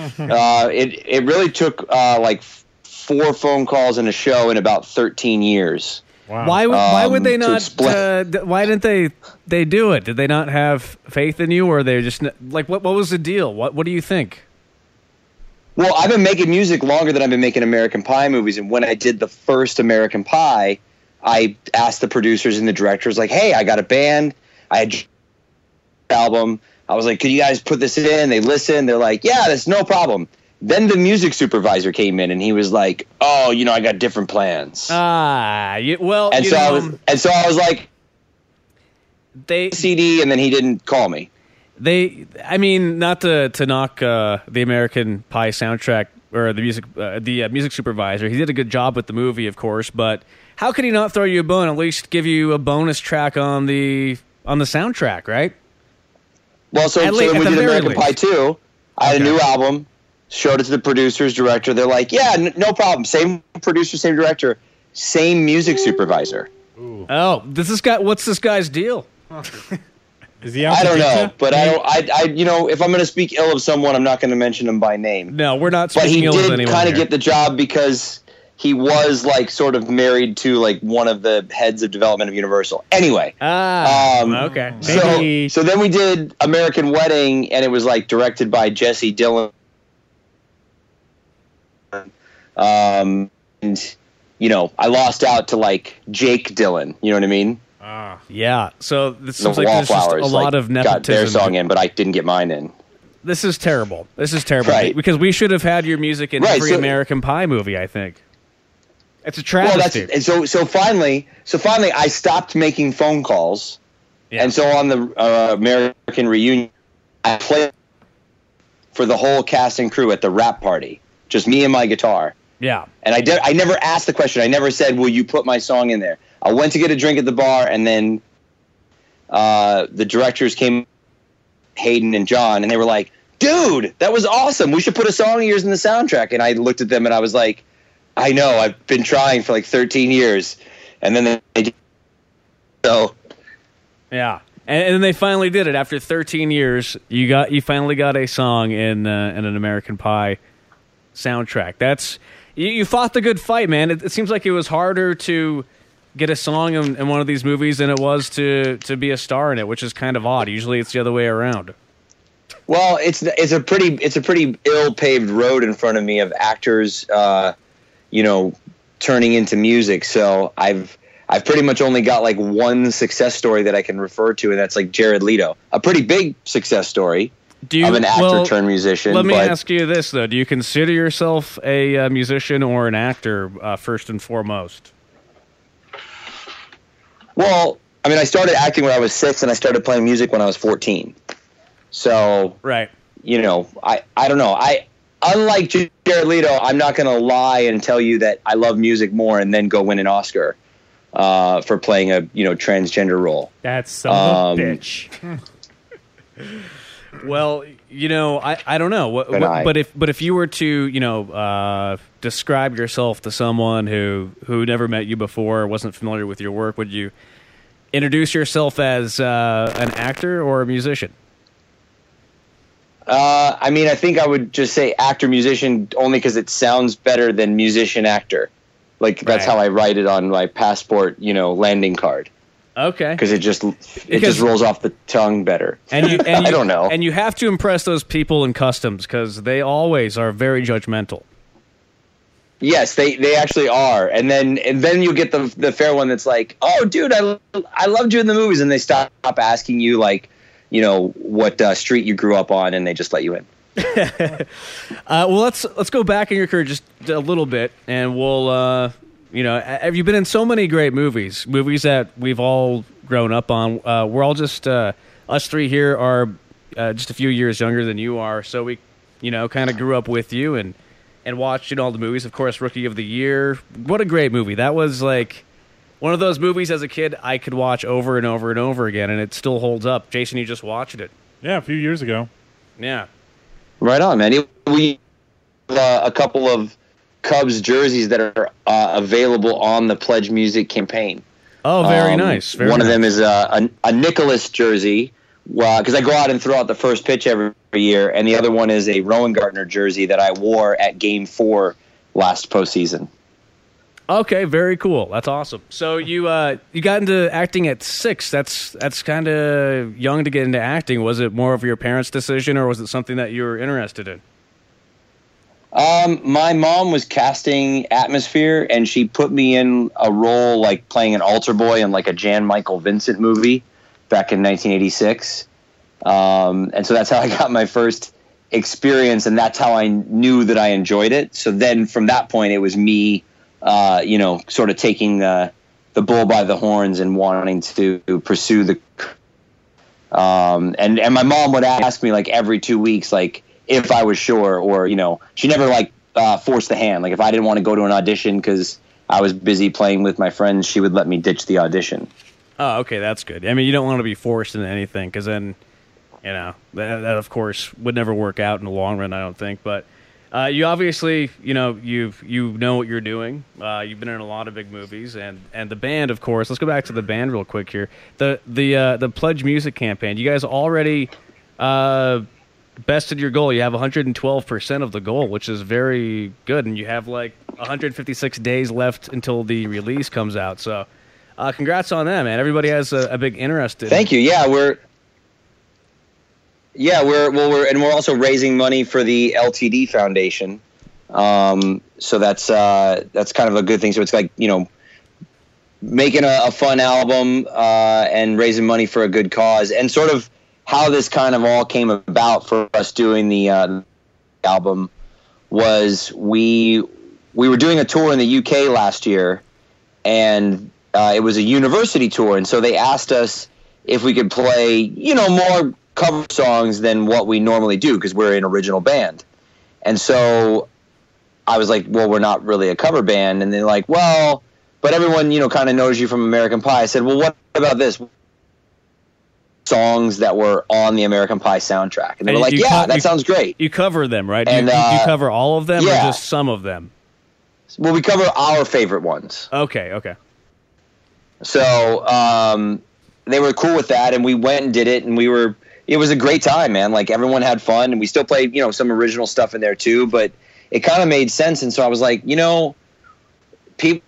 It really took like 4 phone calls and a show in about 13 years. Wow. Why would they not? Why didn't they do it? Did they not have faith in you, or they just like what was the deal? What do you think? Well, I've been making music longer than I've been making American Pie movies, and when I did the first American Pie, I asked the producers and the directors like, "Hey, I got a band. I had an album. I was like, could you guys put this in?" They listened. They're like, "Yeah, that's no problem." Then the music supervisor came in, and he was like, "Oh, I got different plans." So I was like, CD, and then he didn't call me. Not to knock the American Pie soundtrack or the music supervisor. He did a good job with the movie, of course, but how could he not throw you a bone? At least give you a bonus track on the soundtrack, right? Well, so then we did American Pie 2. I had a new album, showed it to the producers, director. They're like, "Yeah, no problem. Same producer, same director, same music supervisor." Ooh. Oh, what's this guy's deal? Is he? I don't know, but if I'm going to speak ill of someone, I'm not going to mention him by name. No, we're not speaking ill of anyone. But he did kind of get the job because he was like sort of married to like one of the heads of development of Universal. Anyway. Okay. So then we did American Wedding, and it was like directed by Jesse Dillon. And I lost out to like Jake Dillon. You know what I mean? Yeah. So this seems like there's just a lot of nepotism. Got their song in, but I didn't get mine in. This is terrible. Right. Because we should have had your music in every American Pie movie, I think. It's a travesty. Well, so finally, I stopped making phone calls, and so on the American Reunion, I played for the whole cast and crew at the wrap party, just me and my guitar. Yeah, and I never asked the question. I never said, "Will you put my song in there?" I went to get a drink at the bar, and then the directors came, Hayden and John, and they were like, "Dude, that was awesome. We should put a song of yours in the soundtrack." And I looked at them, and I was like, "I know. I've been trying for like 13 years." And then they did. So. Yeah. And then they finally did it. After 13 years, you finally got a song in an American Pie soundtrack. That's you fought the good fight, man. It seems like it was harder to get a song in one of these movies than it was to be a star in it, which is kind of odd. Usually it's the other way around. Well, it's a pretty ill-paved road in front of me of actors, turning into music. So I've pretty much only got like one success story that I can refer to, and that's like Jared Leto, a pretty big success story of an actor turned musician. Let me ask you this though: do you consider yourself a musician or an actor first and foremost? Well, I mean, I started acting when I was 6, and I started playing music when I was 14. So, right. I don't know. Unlike Jared Leto, I'm not going to lie and tell you that I love music more and then go win an Oscar for playing a transgender role. That's son of a bitch. Well, I don't know. But if you were to describe yourself to someone who never met you before, wasn't familiar with your work, would you introduce yourself as an actor or a musician? I think I would just say actor musician only because it sounds better than musician actor. Like that's how I write it on my passport, landing card. Okay. Because it just rolls off the tongue better. And I don't know. And you have to impress those people in customs because they always are very judgmental. Yes, they actually are. And then you get the fair one that's like, oh, dude, I loved you in the movies, and they stop asking you like, what street you grew up on, and they just let you in. Well, let's go back in your career just a little bit, and we'll, have you been in so many great movies that we've all grown up on? We're all just us three here are just a few years younger than you are, so we, kind of grew up with you and watched all the movies. Of course, Rookie of the Year. What a great movie! That was like one of those movies as a kid I could watch over and over and over again, and it still holds up. Jason, you just watched it. Yeah, a few years ago. Yeah. Right on, man. We have a couple of Cubs jerseys that are available on the Pledge Music campaign. Oh, very nice. One of them is a Nicholas jersey, because I go out and throw out the first pitch every year, and the other one is a Rowan Gardner jersey that I wore at Game 4 last postseason. Okay, very cool. That's awesome. So you got into acting at 6. That's kind of young to get into acting. Was it more of your parents' decision, or was it something that you were interested in? My mom was casting Atmosphere, and she put me in a role like playing an altar boy in like a Jan Michael Vincent movie back in 1986. And so that's how I got my first experience, and that's how I knew that I enjoyed it. So then from that point, it was me, sort of taking the bull by the horns and wanting to pursue the. And my mom would ask me like every 2 weeks, like if I was sure, or she never like forced the hand. Like if I didn't want to go to an audition because I was busy playing with my friends, she would let me ditch the audition. Oh, okay, that's good. I mean, you don't want to be forced into anything because then, that of course would never work out in the long run, I don't think. But you obviously, you know what you're doing. You've been in a lot of big movies, and the band, of course. Let's go back to the band real quick here. The Pledge Music campaign. You guys already bested your goal. You have 112% of the goal, which is very good, and you have like 156 days left until the release comes out. So, congrats on that, man. Everybody has a big interest in it. Thank you. Yeah, we're also raising money for the LTD Foundation. So that's kind of a good thing. So it's like, making a fun album and raising money for a good cause, and sort of how this kind of all came about for us doing the album was we were doing a tour in the UK last year, and it was a university tour, and so they asked us if we could play, more cover songs than what we normally do because we're an original band. And so I was like, well, we're not really a cover band. And they're like, well, but everyone, kind of knows you from American Pie. I said, well, what about this? Songs that were on the American Pie soundtrack. And they were like, that sounds great. You cover them, right? And you cover all of them or just some of them? Well, we cover our favorite ones. Okay. So they were cool with that, and we went and did it, and it was a great time, man. Like, everyone had fun, and we still played, some original stuff in there too, but it kind of made sense. And so I was like, you know, people,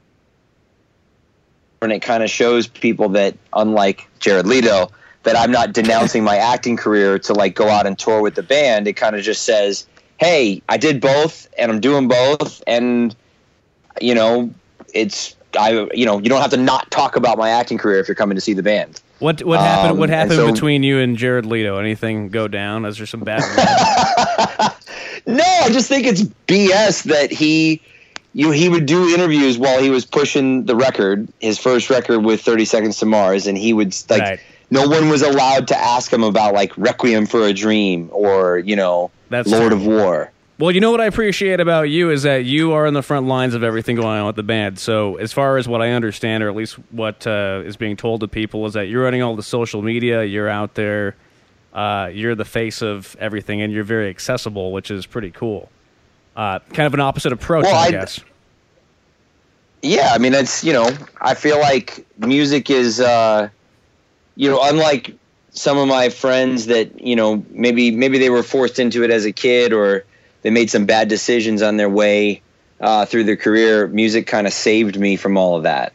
and it kind of shows people that, unlike Jared Leto, that I'm not denouncing my acting career to like go out and tour with the band. It kind of just says, hey, I did both and I'm doing both. And, you know, you don't have to not talk about my acting career if you're coming to see the band. What happened? What happened between you and Jared Leto? Anything go down? Is there some bad blood? No, I just think it's BS that he would do interviews while he was pushing the record, his first record with 30 Seconds to Mars, and he would like, right. No one was allowed to ask him about like Requiem for a Dream or, you know, Lord true. of War. Well, you know what I appreciate about you is that you are in the front lines of everything going on with the band. So as far as what I understand, or at least what is being told to people, is that you're running all the social media, you're out there, you're the face of everything, and you're very accessible, which is pretty cool. Kind of an opposite approach, I guess. Yeah, I mean, it's, you know, I feel like music is, you know, unlike some of my friends that, you know, maybe they were forced into it as a kid, or they made some bad decisions on their way through their career. Music kind of saved me from all of that.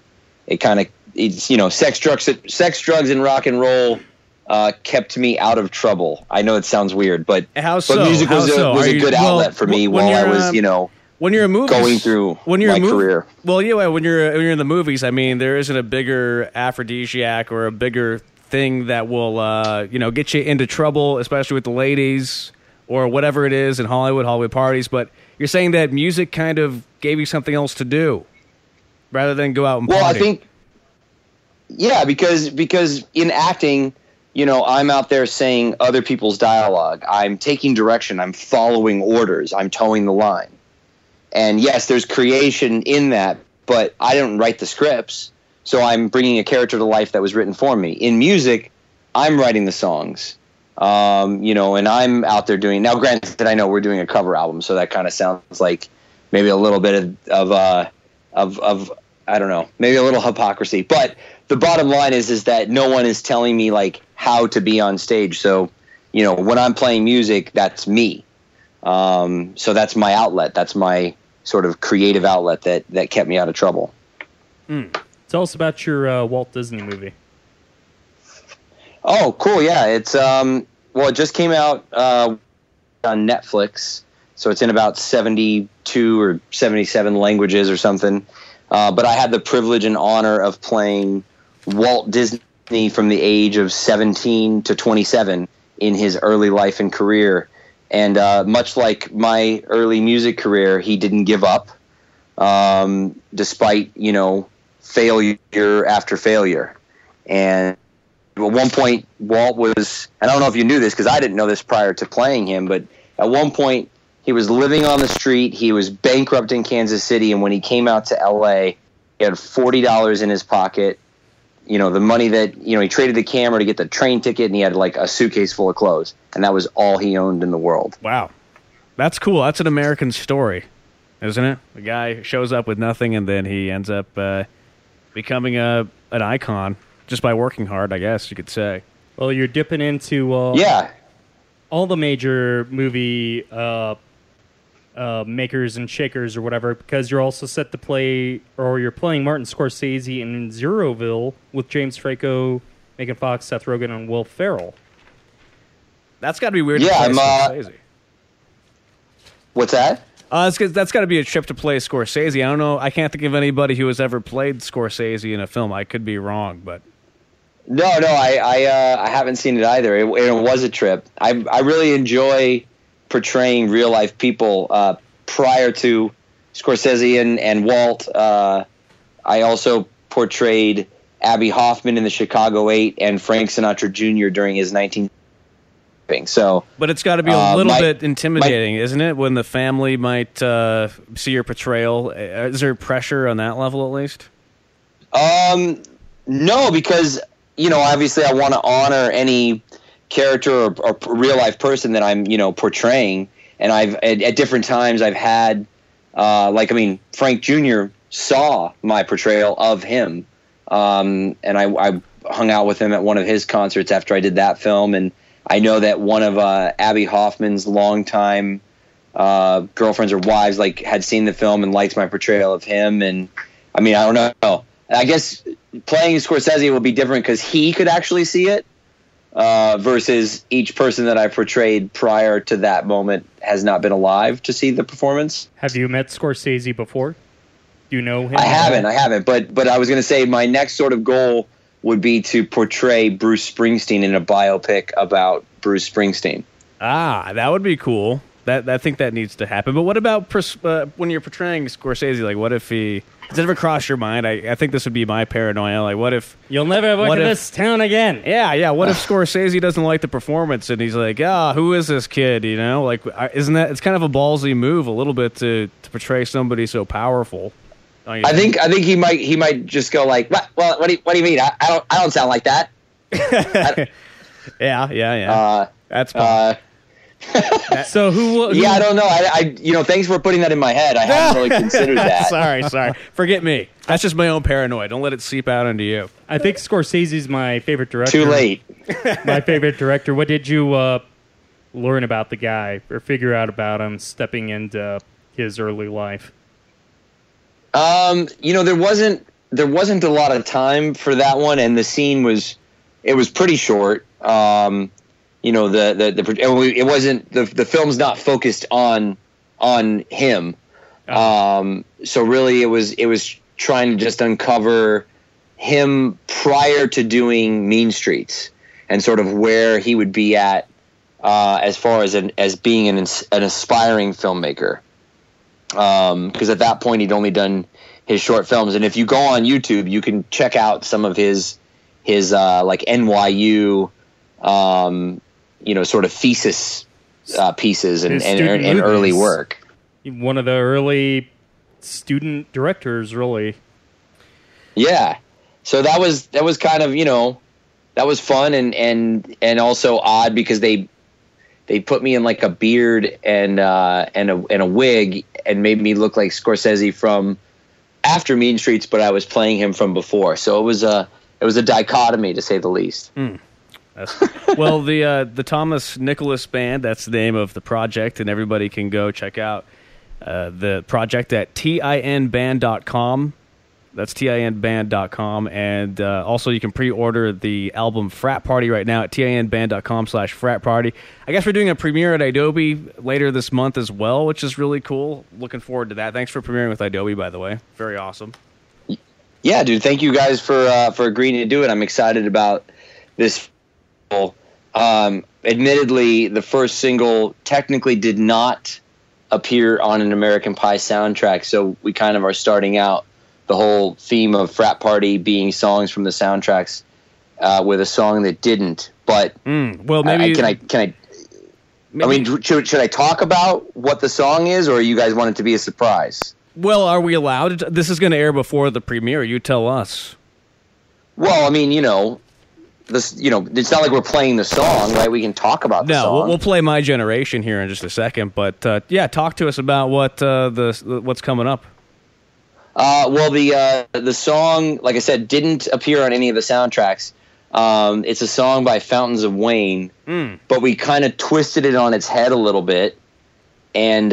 It's, you know, sex, drugs, and rock and roll kept me out of trouble. I know it sounds weird, but music was a good outlet for me while I was, you know, when you're in movies, going through my career. Well, yeah, when you're in the movies, I mean, there isn't a bigger aphrodisiac or a bigger thing that will, you know, get you into trouble, especially with the ladies or whatever it is in Hollywood parties. But you're saying that music kind of gave you something else to do rather than go out and party. Well, I think, yeah, because in acting, you know, I'm out there saying other people's dialogue. I'm taking direction. I'm following orders. I'm towing the line. And yes, there's creation in that, but I didn't write the scripts, so I'm bringing a character to life that was written for me. In music, I'm writing the songs, you know, and I'm out there doing. Now, granted, I know we're doing a cover album, so that kind of sounds like maybe a little bit of I don't know, maybe a little hypocrisy. But the bottom line is that no one is telling me like how to be on stage. So, you know, when I'm playing music, that's me. So that's my outlet. That's my sort of creative outlet that kept me out of trouble. Tell us about your Walt Disney movie. Oh, cool. Yeah. It's, well, it just came out on Netflix. So it's in about 72 or 77 languages or something. But I had the privilege and honor of playing Walt Disney from the age of 17 to 27 in his early life and career. And much like my early music career, he didn't give up, despite, you know, failure after failure. And at one point, Walt was, I don't know if you knew this because I didn't know this prior to playing him, but at one point he was living on the street. He was bankrupt in Kansas City. And when he came out to LA, he had $40 in his pocket. You know, the money that, you know, he traded the camera to get the train ticket, and he had like a suitcase full of clothes, and that was all he owned in the world. Wow. That's cool. That's an American story, isn't it? The guy shows up with nothing, and then he ends up becoming an icon just by working hard, I guess you could say. Well, you're dipping into all the major movie makers and shakers or whatever, because you're also set to play, or you're playing Martin Scorsese in Zeroville with James Franco, Megan Fox, Seth Rogen, and Will Ferrell. That's got to be weird. Yeah, to play Scorsese. What's that? That's got to be a trip to play Scorsese. I don't know. I can't think of anybody who has ever played Scorsese in a film. I could be wrong, but no, I haven't seen it either. It was a trip. I really enjoy portraying real life people. Prior to Scorsese and Walt, I also portrayed Abby Hoffman in the Chicago 8 and Frank Sinatra Jr. during his 19. So, but it's got to be a little bit intimidating, isn't it? When the family might see your portrayal, is there pressure on that level at least? No, because you know, obviously, I want to honor any character or real life person that I'm, you know, portraying. And I've at different times I've had, Frank Jr. saw my portrayal of him, and I hung out with him at one of his concerts after I did that film, and I know that one of Abby Hoffman's longtime girlfriends or wives like had seen the film and liked my portrayal of him. And I mean, I don't know. I guess playing Scorsese will be different because he could actually see it versus each person that I portrayed prior to that moment has not been alive to see the performance. Have you met Scorsese before? Do you know him? I haven't. But I was going to say my next sort of goal would be to portray Bruce Springsteen in a biopic about Bruce Springsteen. Ah, that would be cool. I think that needs to happen. But what about when you're portraying Scorsese? Like, what if he... Does it ever cross your mind? I think this would be my paranoia. Like, what if... You'll never work in this town again. Yeah. What if Scorsese doesn't like the performance and he's like, who is this kid? You know? Like, isn't that... It's kind of a ballsy move a little bit to portray somebody so powerful. I think he might just go like, what do you mean? I don't sound like that. Yeah. That's so who? Yeah, I don't know. I thanks for putting that in my head. I haven't really considered that. Sorry. Forget me. That's just my own paranoia. Don't let it seep out into you. I think Scorsese's my favorite director. Too late. My favorite director. What did you learn about the guy or figure out about him stepping into his early life? There wasn't a lot of time for that one, and the scene was pretty short. It wasn't the film's not focused on him. So really, it was trying to just uncover him prior to doing Mean Streets and sort of where he would be at as far as being an aspiring filmmaker. Because at that point he'd only done his short films, and if you go on YouTube, you can check out some of his like NYU, sort of thesis pieces and early work. One of the early student directors, really. Yeah, so that was kind of that was fun and also odd because they put me in like a beard and a wig and made me look like Scorsese from after Mean Streets, but I was playing him from before. So it was a dichotomy, to say the least. Well, the Thomas Nicholas Band, that's the name of the project, and everybody can go check out the project at tinband.com. That's tinband.com, and also you can pre-order the album Frat Party right now at tinband.com/frat party. I guess we're doing a premiere at Adobe later this month as well, which is really cool. Looking forward to that. Thanks for premiering with Adobe, by the way. Very awesome. Yeah, dude. Thank you guys for agreeing to do it. I'm excited about this. Admittedly, the first single technically did not appear on an American Pie soundtrack, so we kind of are starting out the whole theme of Frat Party being songs from the soundtracks with a song that didn't. But well, maybe can I? Maybe, I mean, should I talk about what the song is, or you guys want it to be a surprise? Well, are we allowed? This is going to air before the premiere. You tell us. Well, I mean, this, it's not like we're playing the song, right? We can talk about the song. No, we'll play My Generation here in just a second. But talk to us about what's coming up. Well, the song, like I said, didn't appear on any of the soundtracks. It's a song by Fountains of Wayne, but we kind of twisted it on its head a little bit. And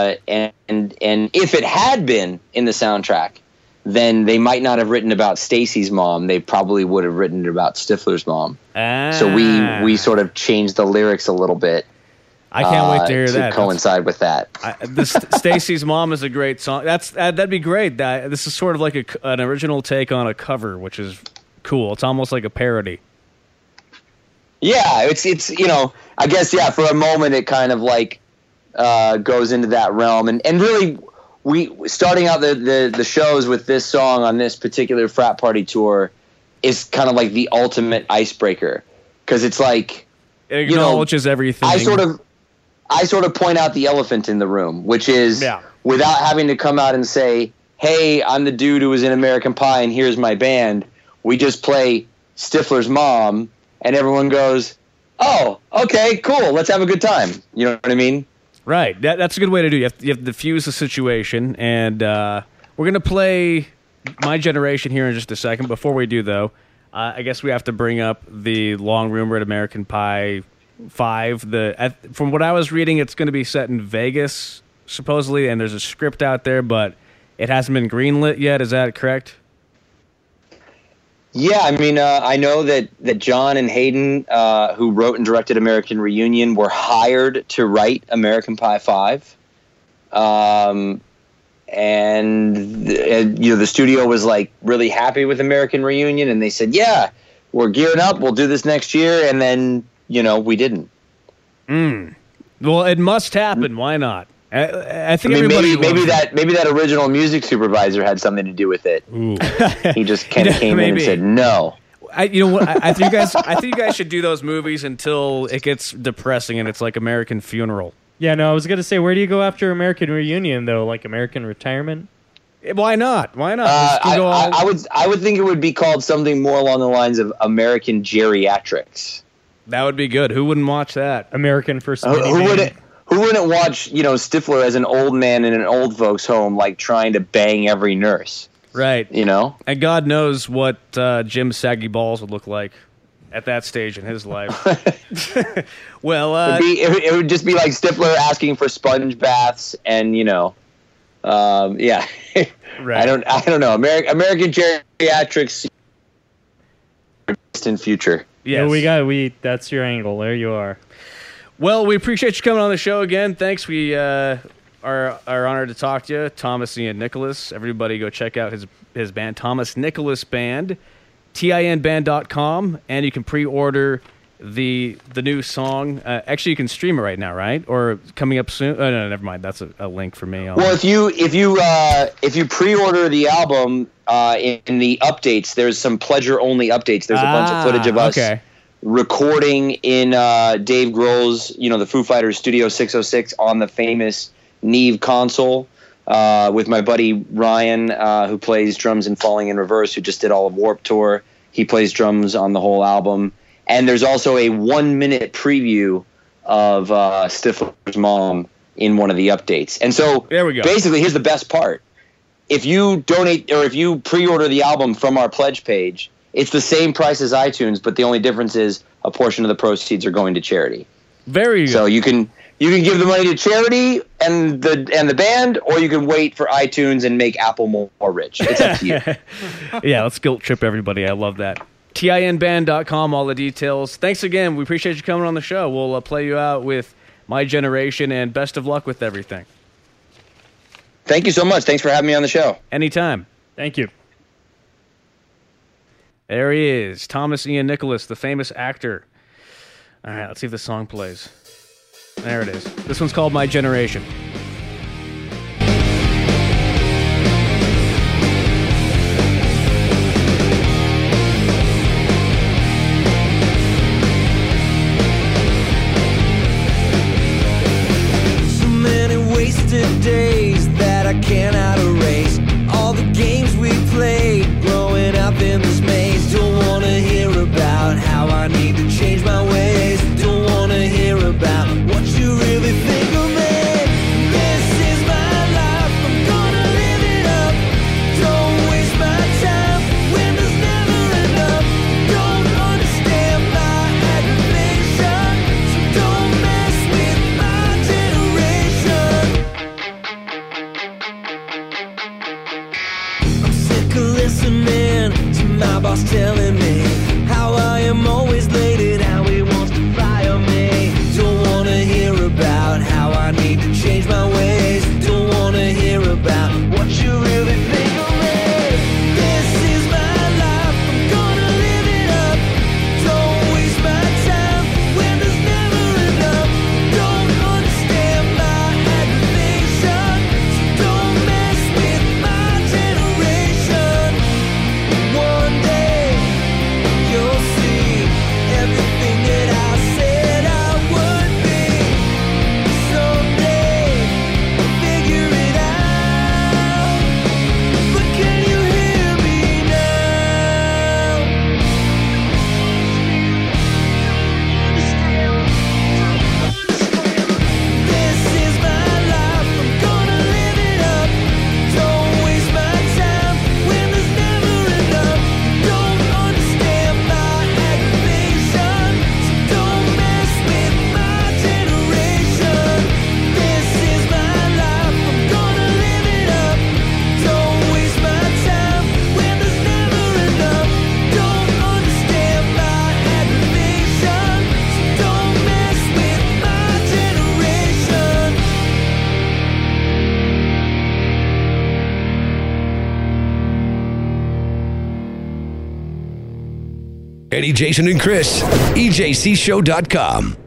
if it had been in the soundtrack, then they might not have written about Stacy's mom. They probably would have written about Stifler's mom. So we sort of changed the lyrics a little bit. I can't wait to hear that. To coincide with that. Stacy's Mom is a great song. That'd be great. This is sort of like an original take on a cover, which is cool. It's almost like a parody. Yeah, it's I guess for a moment it kind of like goes into that realm, and really we starting out the shows with this song on this particular Frat Party tour is kind of like the ultimate icebreaker because it's like it acknowledges everything. I sort of point out the elephant in the room, which is without having to come out and say, hey, I'm the dude who was in American Pie and here's my band. We just play Stifler's Mom and everyone goes, oh, okay, cool. Let's have a good time. You know what I mean? Right. That's a good way to do it. You have to diffuse the situation. And we're going to play My Generation here in just a second. Before we do, though, I guess we have to bring up the long-rumored American Pie 5. From what I was reading, it's going to be set in Vegas, supposedly, and there's a script out there, but it hasn't been greenlit yet. Is that correct? Yeah, I mean, I know that John and Hayden, who wrote and directed American Reunion, were hired to write American Pie 5. And the studio was like really happy with American Reunion, and they said, yeah, we're gearing up, we'll do this next year. And then, we didn't. Well, it must happen. Why not? I think maybe that original music supervisor had something to do with it. He just kind of came in and said no. I think you guys should do those movies until it gets depressing and it's like American Funeral. Yeah, no, I was gonna say, where do you go after American Reunion though? Like American Retirement? Why not? I would think it would be called something more along the lines of American Geriatrics. That would be good. Who wouldn't watch that? American for Who wouldn't watch, Stifler as an old man in an old folks' home, like trying to bang every nurse? Right. And God knows what Jim's saggy balls would look like at that stage in his life. Well, it would just be like Stifler asking for sponge baths, and yeah. Right. I don't know. American Geriatrics, distant future. Yeah, that's your angle. There you are. Well, we appreciate you coming on the show again. Thanks. We are honored to talk to you, Thomas Ian Nicholas. Everybody go check out his band, Thomas Nicholas Band, TINBand.com, and you can pre-order the new song. Actually, you can stream it right now, right? Or coming up soon? Oh, no, never mind. That's a link for me. Well, if you pre-order the album in the updates, there's some pleasure-only updates. There's a bunch of footage of us. Okay. Recording in Dave Grohl's, the Foo Fighters Studio 606 on the famous Neve console with my buddy Ryan, who plays drums in Falling in Reverse, who just did all of Warped Tour. He plays drums on the whole album. And there's also a 1-minute preview of Stifler's mom in one of the updates. And so there we go. Basically, here's the best part. If you donate or if you pre-order the album from our pledge page, it's the same price as iTunes, but the only difference is a portion of the proceeds are going to charity. Very good. So you can give the money to charity and the band, or you can wait for iTunes and make Apple more rich. It's up to you. Yeah, let's guilt trip everybody. I love that. TINBand.com, all the details. Thanks again. We appreciate you coming on the show. We'll play you out with My Generation, and best of luck with everything. Thank you so much. Thanks for having me on the show. Anytime. Thank you. There he is, Thomas Ian Nicholas, the famous actor. All right, let's see if the song plays. There it is. This one's called My Generation. So many wasted days that I cannot erase. All the games we played growing up in this maze. Don't wanna hear about how I need to change my ways. Don't wanna hear about what you really think of me. Eddie, Jason, and Chris. EJCShow.com.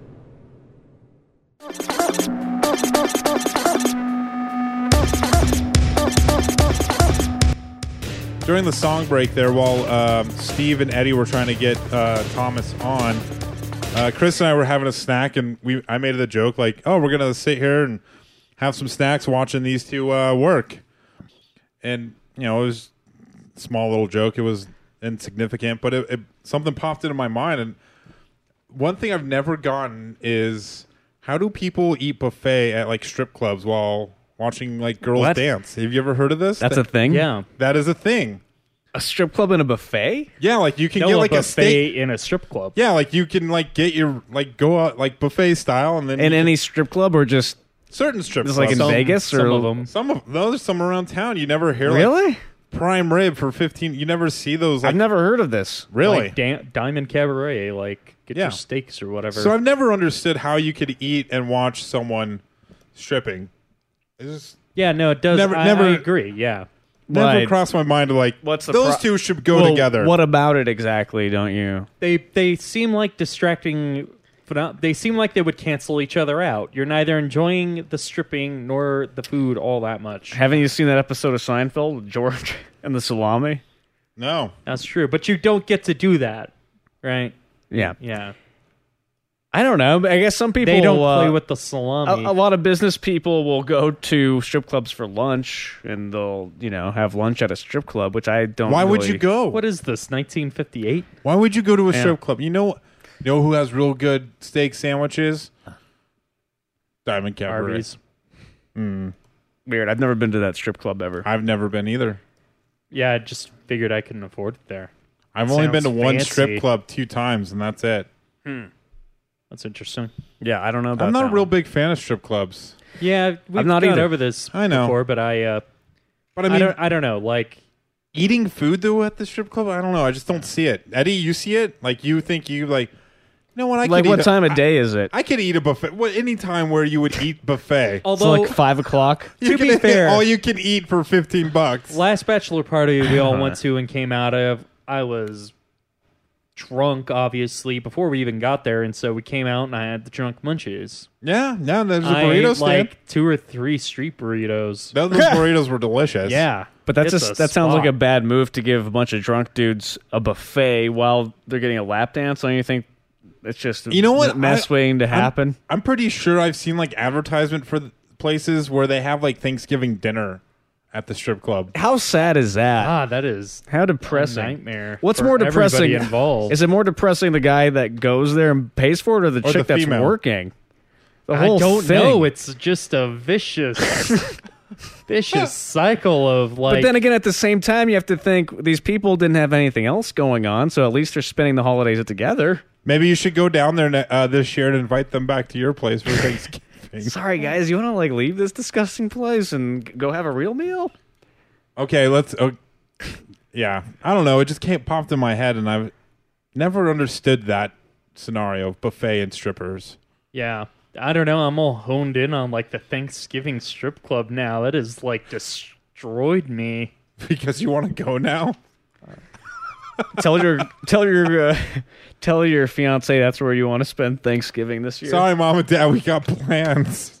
During the song break there, while Steve and Eddie were trying to get Thomas on, Chris and I were having a snack, and I made the joke like, "Oh, we're gonna sit here and have some snacks watching these two work." And it was a small little joke. It was insignificant, but it something popped into my mind. And one thing I've never gotten is, how do people eat buffet at like strip clubs while watching like girls dance? Have you ever heard of this? That's a thing? Yeah. That is a thing. A strip club and a buffet? Yeah, like you can No, get a like a buffet steak in a strip club. Yeah, like you can like get your like go out like buffet style, and then In any strip club or just certain strip just clubs. like in Vegas or some of them. There's some around town. You never hear Really? like prime rib for 15. You never see those. Like, I've never heard of this. Really? Like Diamond Cabaret, like get Yeah. your steaks or whatever. So I've never understood how you could eat and watch someone stripping. It's just yeah, no, it does. Never- I never- agree. Yeah. never Right. crossed my mind to like What's the those two should go Well, together. What about it exactly, don't you? They seem like distracting. They seem like they would cancel each other out. You're neither enjoying the stripping nor the food all that much. Haven't you seen that episode of Seinfeld, George and the salami? No. That's true, but you don't get to do that, right? Yeah. Yeah. I don't know. I guess some people They don't play with the salami. A lot of business people will go to strip clubs for lunch, and they'll have lunch at a strip club, which I don't. Why would really- you go? What is this, 1958? Why would you go to a Yeah. strip club? You know who has real good steak sandwiches? Diamond Cabaret. Arby's. Weird. I've never been to that strip club ever. I've never been either. Yeah, I just figured I couldn't afford it there. I've only been to Sounds one fancy. strip club 2 times, and that's it. That's interesting. Yeah, I don't know about I'm not that a real one. big fan of strip clubs. Yeah, we've not gone either. over this I know. before, but I mean, I don't know. Like, eating food though at the strip club, I don't know. I just don't see it. Eddie, you see it? Like you think you like? You know what? I Like, could what eat time of day is it? I could eat a buffet. Any time where you would eat buffet. It's although like 5 o'clock. You to be fair, all you can eat for $15. last bachelor party we all went to and came out of, I was drunk, obviously, before we even got there, and so we came out and I had the drunk munchies. Yeah, there's a I burrito ate stand. like 2 or 3 street burritos. Those burritos were delicious. Yeah, But that it's just a that sounds like spot. a bad move to give a bunch of drunk dudes a buffet while they're getting a lap dance. Don't you think it's just You know what? a mess waiting to happen? I'm pretty sure I've seen like advertisement for places where they have like Thanksgiving dinner at the strip club. How sad is that? Ah, that is How depressing. a nightmare. What's for more depressing? everybody involved? Is it more depressing the guy that goes there and pays for it, or the Or chick the that's female? working? The I whole don't thing. know. It's just a vicious cycle of like. But then again, at the same time, you have to think these people didn't have anything else going on, so at least they're spending the holidays together. Maybe you should go down there this year and invite them back to your place for Thanksgiving. Sorry, guys, you want to like leave this disgusting place and go have a real meal? Okay, let's. Yeah, I don't know. It just popped in my head, and I've never understood that scenario of buffet and strippers. Yeah, I don't know. I'm all honed in on like the Thanksgiving strip club now. That has like destroyed me. Because you want to go now? Tell your fiance that's where you want to spend Thanksgiving this year. Sorry, Mom and Dad, we got plans.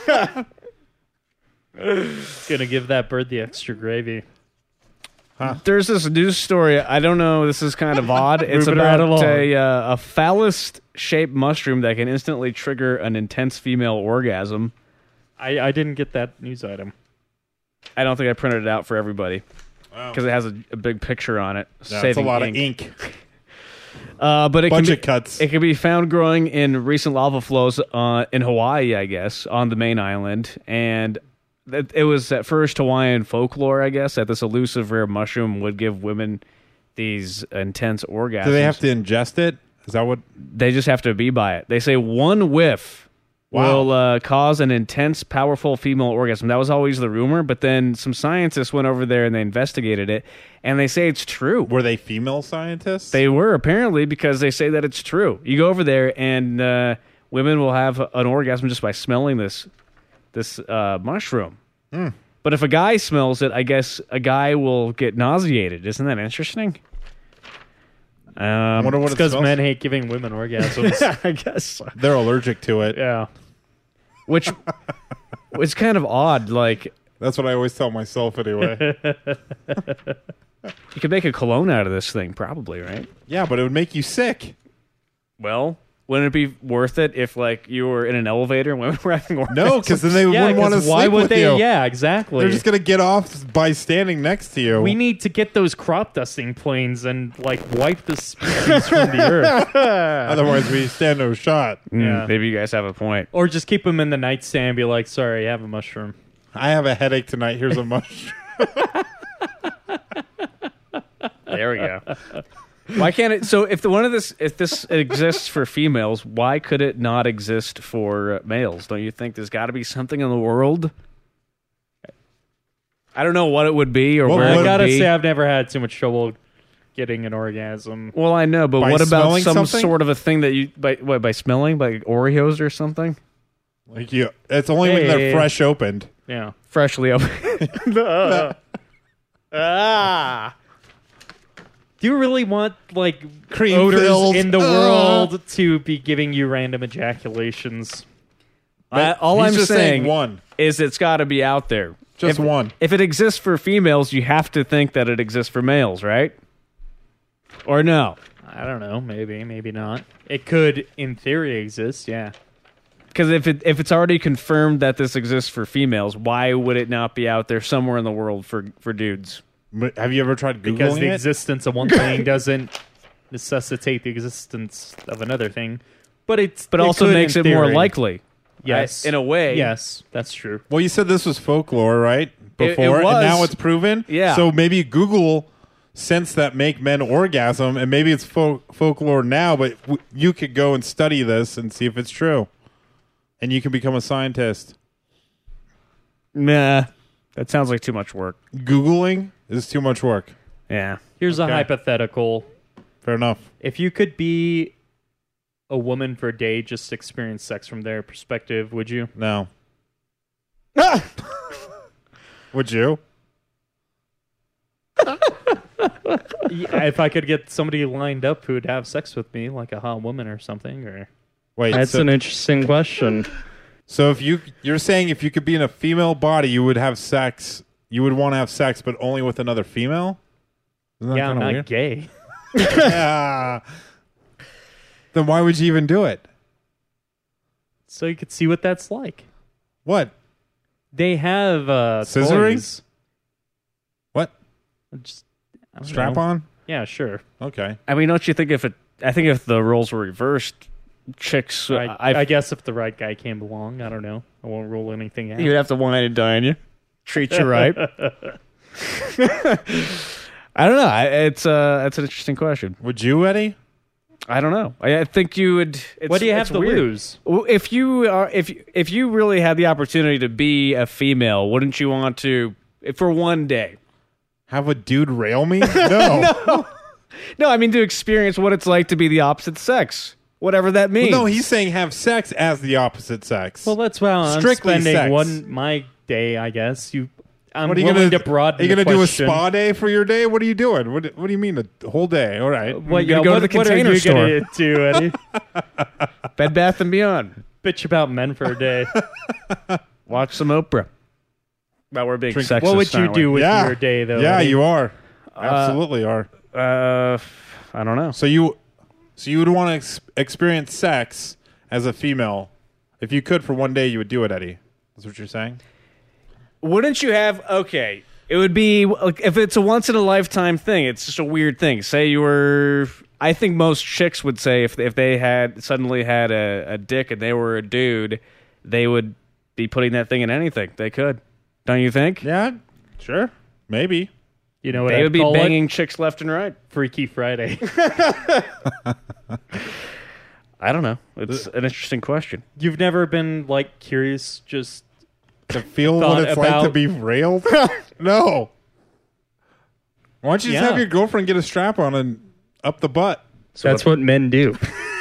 Gonna give that bird the extra gravy. There's this news story. I don't know. This is kind of odd. It's Moving right about along. a phallus-shaped mushroom that can instantly trigger an intense female orgasm. I didn't get that news item. I don't think I printed it out for everybody because it has a big picture on it. That's a saving lot ink. of ink. But it Bunch can of cuts. It can be found growing in recent lava flows in Hawaii, I guess, on the main island. And it was at first Hawaiian folklore, I guess, that this elusive rare mushroom would give women these intense orgasms. Do they have to ingest it? Is that what? They just have to be by it. They say one whiff will cause an intense, powerful female orgasm. That was always the rumor, but then some scientists went over there and they investigated it, and they say it's true. Were they female scientists? They were, apparently, because they say that it's true. You go over there, and women will have an orgasm just by smelling this mushroom. But if a guy smells it, I guess a guy will get nauseated. Isn't that interesting? I wonder what It's it because smells. men hate giving women orgasms. I guess so. They're allergic to it. Yeah. Which was kind of odd. Like, that's what I always tell myself anyway. You could make a cologne out of this thing, probably, right? Yeah, but it would make you sick. Well, wouldn't it be worth it if, like, you were in an elevator and women were having orgasms? No, because then they wouldn't want to sleep why would with they? you. Yeah, exactly. They're just going to get off by standing next to you. We need to get those crop dusting planes and like wipe the species from the earth. Otherwise, we stand no shot. Yeah. Maybe you guys have a point. Or just keep them in the nightstand and be like, sorry, I have a mushroom. I have a headache tonight. Here's a mushroom. There we go. Why can't it? So if if this exists for females, why could it not exist for males? Don't you think there's got to be something in the world? I don't know what it would be or where it I would gotta be. say, I've never had too much trouble getting an orgasm. Well, I know, but By what about smelling some something? sort of a thing that you by smelling, like Oreos or something? Like you, it's only when they're fresh opened. Yeah, freshly opened. Do you really want like Cream odors filled. in the world to be giving you random ejaculations? All He's I'm just saying one. is it's got to be out there. Just one. If it exists for females, you have to think that it exists for males, right? Or no? I don't know. Maybe, maybe not. It could, in theory, exist. Yeah. Because if it's already confirmed that this exists for females, why would it not be out there somewhere in the world for dudes? Have you ever tried Googling Because the it? existence of one thing doesn't necessitate the existence of another thing, but it also could, makes in it more theory. likely. Yes, in a way. Yes, that's true. Well, you said this was folklore, right? Before, was. and now it's proven. Yeah. So maybe Google scents that make men orgasm, and maybe it's folklore now, but you could go and study this and see if it's true, and you can become a scientist. Nah, that sounds like too much work. Googling is too much work. Yeah. Here's a Okay. hypothetical. Fair enough. If you could be a woman for a day, just experience sex from their perspective, would you? No. Would you? Yeah, if I could get somebody lined up who would have sex with me, like a hot woman or something, or Wait, that's so- an interesting question. So if you're saying if you could be in a female body, you would have sex. You would want to have sex, but only with another female. Isn't that Yeah, I'm kinda not weird? gay. Yeah. Then why would you even do it? So you could see what that's like. What? They have Scissoring? toys. What? Just, I don't Strap know. on? Yeah, sure. Okay. I mean, don't you think I think if the roles were reversed, chicks, I guess if the right guy came along, I don't know. I won't rule anything out. you'd have to wine and dine you, treat you right. I don't know. It's an interesting question. Would you, Eddie? I don't know. I think you would. What do you have it's to weird. lose? Well, if you really had the opportunity to be a female, wouldn't you want to, for one day, have a dude rail me? No. No, I mean to experience what it's like to be the opposite sex, whatever that means. Well, no, he's saying have sex as the opposite sex. Well, that's why I'm Strictly spending sex. my day, I guess. I'm What are you willing gonna to broaden Are you the gonna do a question. spa day for your day? What are you doing? What do you mean the whole day? All right. What, You're gonna go to the what are Container you Store. gonna do, Eddie? Bed Bath and Beyond. Bitch about men for a day. Watch some Oprah. Well, we're big sexist. What would you aren't we? do with your day, though? Yeah, Eddie? you are. Absolutely are. I don't know. So you would want to experience sex as a female. If you could for one day, you would do it, Eddie. That's what you're saying? Wouldn't you have? Okay, it would be like, if it's a once in a lifetime thing. It's just a weird thing. Say you were. I think most chicks would say if they had suddenly had a dick and they were a dude, they would be putting that thing in anything they could. Don't you think? Yeah, sure, maybe. You know what They I'd would be call banging it? chicks left and right. Freaky Friday. I don't know. It's an interesting question. You've never been like curious, just To feel thought what it's like to about- be railed? No. Why don't you just Yeah. have your girlfriend get a strap on and up the butt? That's what men do.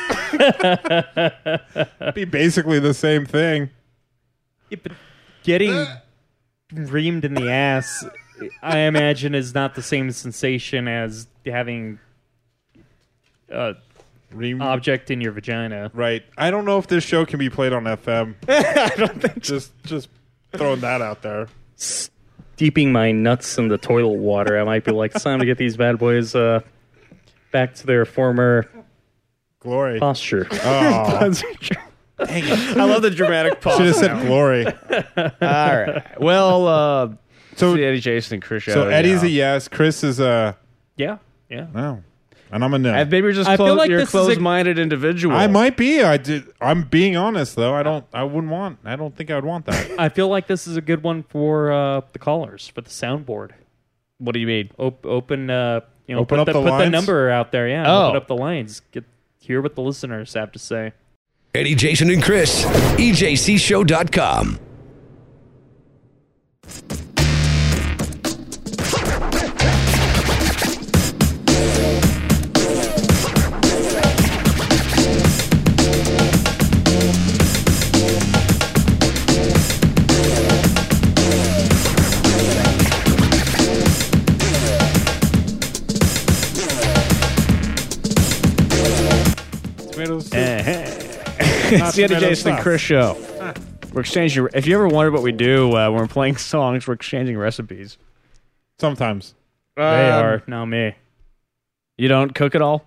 It'd be basically the same thing. Yeah, but getting reamed in the ass, I imagine, is not the same sensation as having object in your vagina. Right. I don't know if this show can be played on FM. I don't think just throwing that out there. Steeping my nuts in the toilet water, I might be like, it's time to get these bad boys back to their former glory posture. Oh. Dang it. I love the dramatic pause. Should have said glory. All right. Well, so Eddie, Jason, and Chris. So Eddie's a yes. Chris is a yeah. No. And I'm a no. Maybe you're just you're a closed-minded individual. I might be. I'm being honest though. I don't think I would want that. I feel like this is a good one for the callers, for the soundboard. What do you mean? Open Open up the put the lines? number out there, yeah. Oh. Open up the lines. Hear what the listeners have to say. Eddie, Jason, and Chris. EJCShow.com. It's the Eddie, Jason, and Chris show. We're exchanging. If you ever wondered what we do when we're playing songs, we're exchanging recipes. Sometimes. They are, not me. You don't cook at all?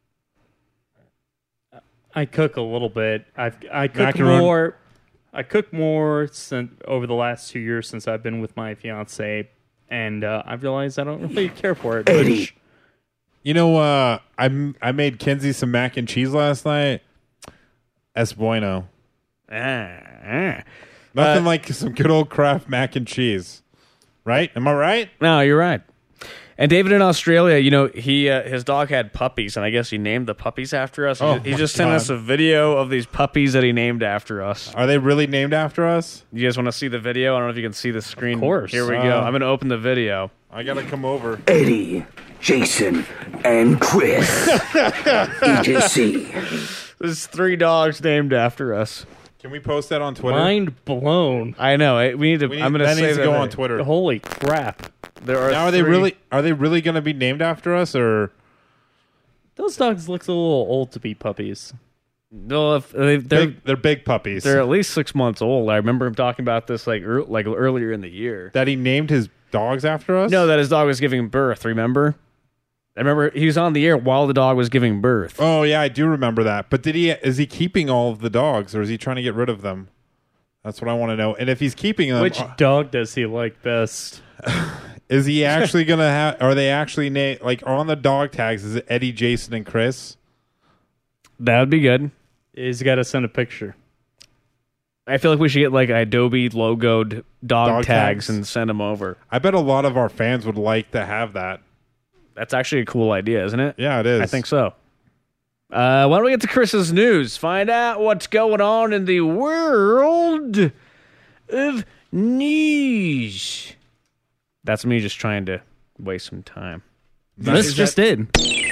I cook a little bit. I cook Macaron. more. I cook more over the last 2 years since I've been with my fiance, and I realized I don't really care for it. Eddie. You know, I made Kinsey some mac and cheese last night. Es bueno. Nothing like some good old Kraft mac and cheese. Right? Am I right? No, you're right. And David in Australia, you know, his dog had puppies, and I guess he named the puppies after us. He just sent us a video of these puppies that he named after us. Are they really named after us? You guys want to see the video? I don't know if you can see the screen. Of course. Here we go. I'm going to open the video. I got to come over. Eddie, Jason, and Chris. EJC. There's 3 dogs named after us. Can we post that on Twitter? Mind blown. I know. We need to. I'm going to say needs to go on Twitter. Holy crap! There are. Now, are they really going to be named after us, or those dogs look a little old to be puppies? No, they're big puppies. They're at least 6 months old. I remember him talking about this like earlier in the year. That he named his dogs after us? No, that his dog was giving birth. Remember? I remember he was on the air while the dog was giving birth. Oh yeah, I do remember that. But is he keeping all of the dogs, or is he trying to get rid of them? That's what I want to know. And if he's keeping them, which dog does he like best? Is he actually gonna have? Are they actually like on the dog tags? Is it Eddie, Jason, and Chris? That would be good. He's got to send a picture. I feel like we should get like Adobe logoed dog tags and send them over. I bet a lot of our fans would like to have that. That's actually a cool idea, isn't it? Yeah, it is. I think so. Why don't we get to Chris's news? Find out what's going on in the world of news. That's me just trying to waste some time. This just did.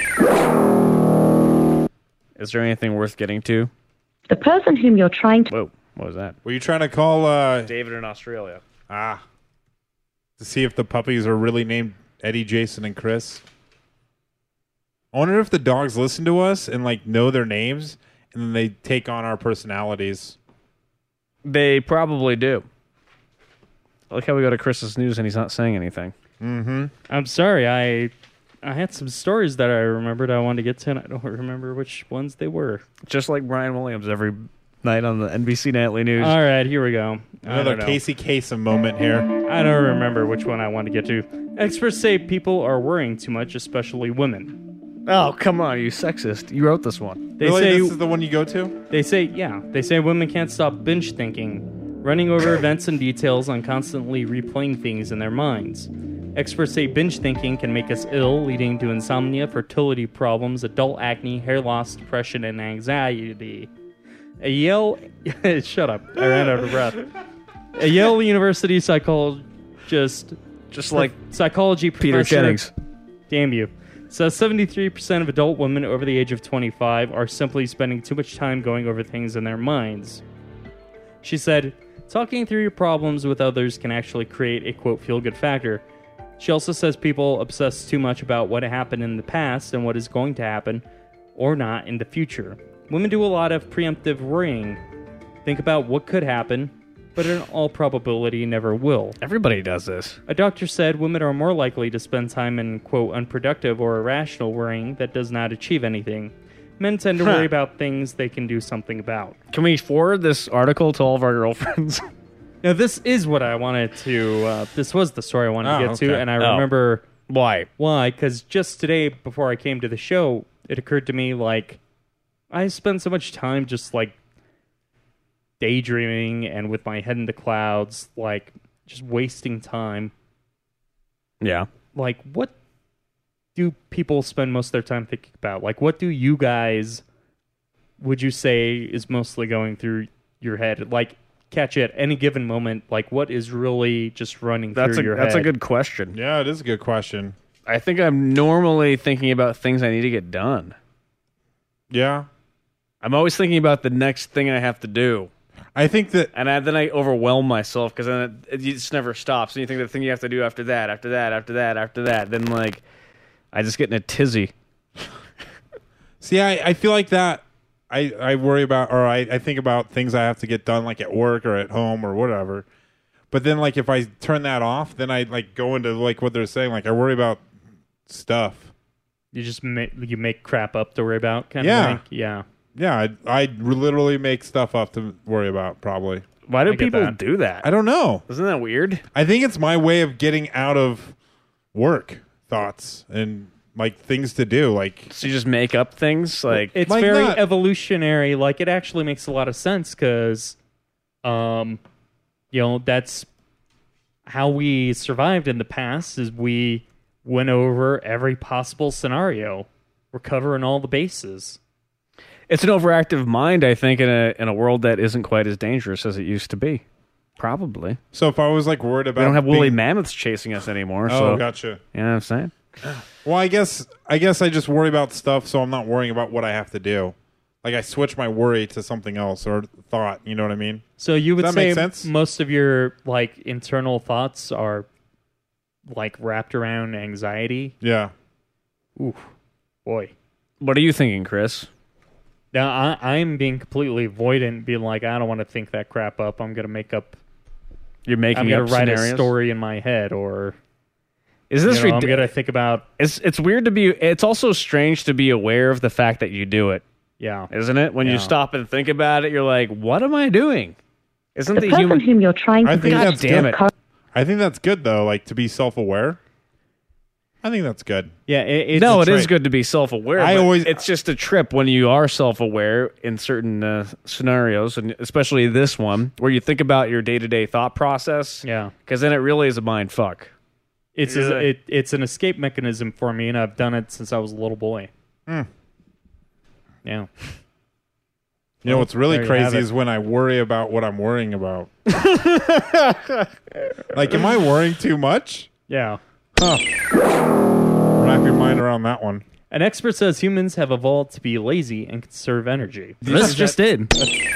Is there anything worth getting to? The person whom you're trying to... Whoa, what was that? Were you trying to call... David in Australia. To see if the puppies are really named Eddie, Jason, and Chris? I wonder if the dogs listen to us and like know their names, and then they take on our personalities. They probably do. I like how we go to Chris's news and he's not saying anything. Mm-hmm. I'm sorry, I had some stories that I remembered I wanted to get to, and I don't remember which ones they were. Just like Brian Williams every night on the NBC Nightly News. All right, here we go. Another Casey Kasem moment here. I don't remember which one I want to get to. Experts say people are worrying too much, especially women. Oh, come on, you sexist. You wrote this one. They say this is the one you go to? They say women can't stop binge thinking, running over events and details and constantly replaying things in their minds. Experts say binge thinking can make us ill, leading to insomnia, fertility problems, adult acne, hair loss, depression, and anxiety. A Yale... Shut up. I ran out of breath. A Yale University psychologist... Just like psychology Peter professor... Jennings. Damn you. Says 73% of adult women over the age of 25 are simply spending too much time going over things in their minds. She said, talking through your problems with others can actually create a, quote, feel-good factor. She also says people obsess too much about what happened in the past and what is going to happen, or not in the future. Women do a lot of preemptive worrying. Think about what could happen, but in all probability never will. Everybody does this. A doctor said women are more likely to spend time in, quote, unproductive or irrational worrying that does not achieve anything. Men tend to worry about things they can do something about. Can we forward this article to all of our girlfriends? Now, this is what I wanted to... this was the story I wanted to get to, and I remember... Why? Why? Because just today, before I came to the show, it occurred to me, like, I spend so much time just, like, daydreaming and with my head in the clouds, like, just wasting time. Yeah. Like, what do people spend most of their time thinking about? Like, what do you guys, would you say, is mostly going through your head? Like, catch it at any given moment, like, what is really just running through your head? That's a good question. Yeah, it is a good question. I think I'm normally thinking about things I need to get done. Yeah. I'm always thinking about the next thing I have to do. I think that... And then I overwhelm myself because then it just never stops. And you think the thing you have to do after that. Then, like, I just get in a tizzy. See, I feel like that... I worry about, or I think about things I have to get done, like at work or at home or whatever. But then, like, if I turn that off, then I, like, go into, like, what they're saying. Like, I worry about stuff. You just make crap up to worry about kind of thing? Yeah. Yeah, I literally make stuff up to worry about, probably. Why do people do that? I don't know. Isn't that weird? I think it's my way of getting out of work thoughts and, like, things to do. Like, so you just make up things? Like, it's very evolutionary. Like, it actually makes a lot of sense because, you know, that's how we survived in the past. Is we went over every possible scenario. We're covering all the bases. It's an overactive mind, I think, in a world that isn't quite as dangerous as it used to be. Probably. So if I was, like, worried about... We don't have woolly mammoths chasing us anymore. Oh, so, gotcha. You know what I'm saying? Well, I guess I just worry about stuff, so I'm not worrying about what I have to do. Like, I switch my worry to something else or thought. You know what I mean? So you would Does that say make sense? most of your, like, internal thoughts are, like, wrapped around anxiety? Yeah. Ooh, boy. What are you thinking, Chris? Now, I'm being completely avoidant, being like, I don't want to think that crap up. I'm going to make up... You're making I'm going to write scenarios? a story in my head, or... Is this I'm going to think about... It's weird to be... It's also strange to be aware of the fact that you do it. Yeah. Isn't it? When you stop and think about it, you're like, what am I doing? Isn't the person whom you're trying to I think reach that's damn good. it. I think that's good, though, like, to be self-aware. I think that's good. Yeah, it is good to be self-aware. It's just a trip when you are self-aware in certain scenarios, and especially this one, where you think about your day-to-day thought process. Yeah. Because then it really is a mind fuck. It's an escape mechanism for me, and I've done it since I was a little boy. Mm. Yeah. You know what's really there you have crazy it. is when I worry about what I'm worrying about. Like, am I worrying too much? Yeah. Huh. Wrap your mind around that one. An expert says humans have evolved to be lazy and conserve energy. This just did.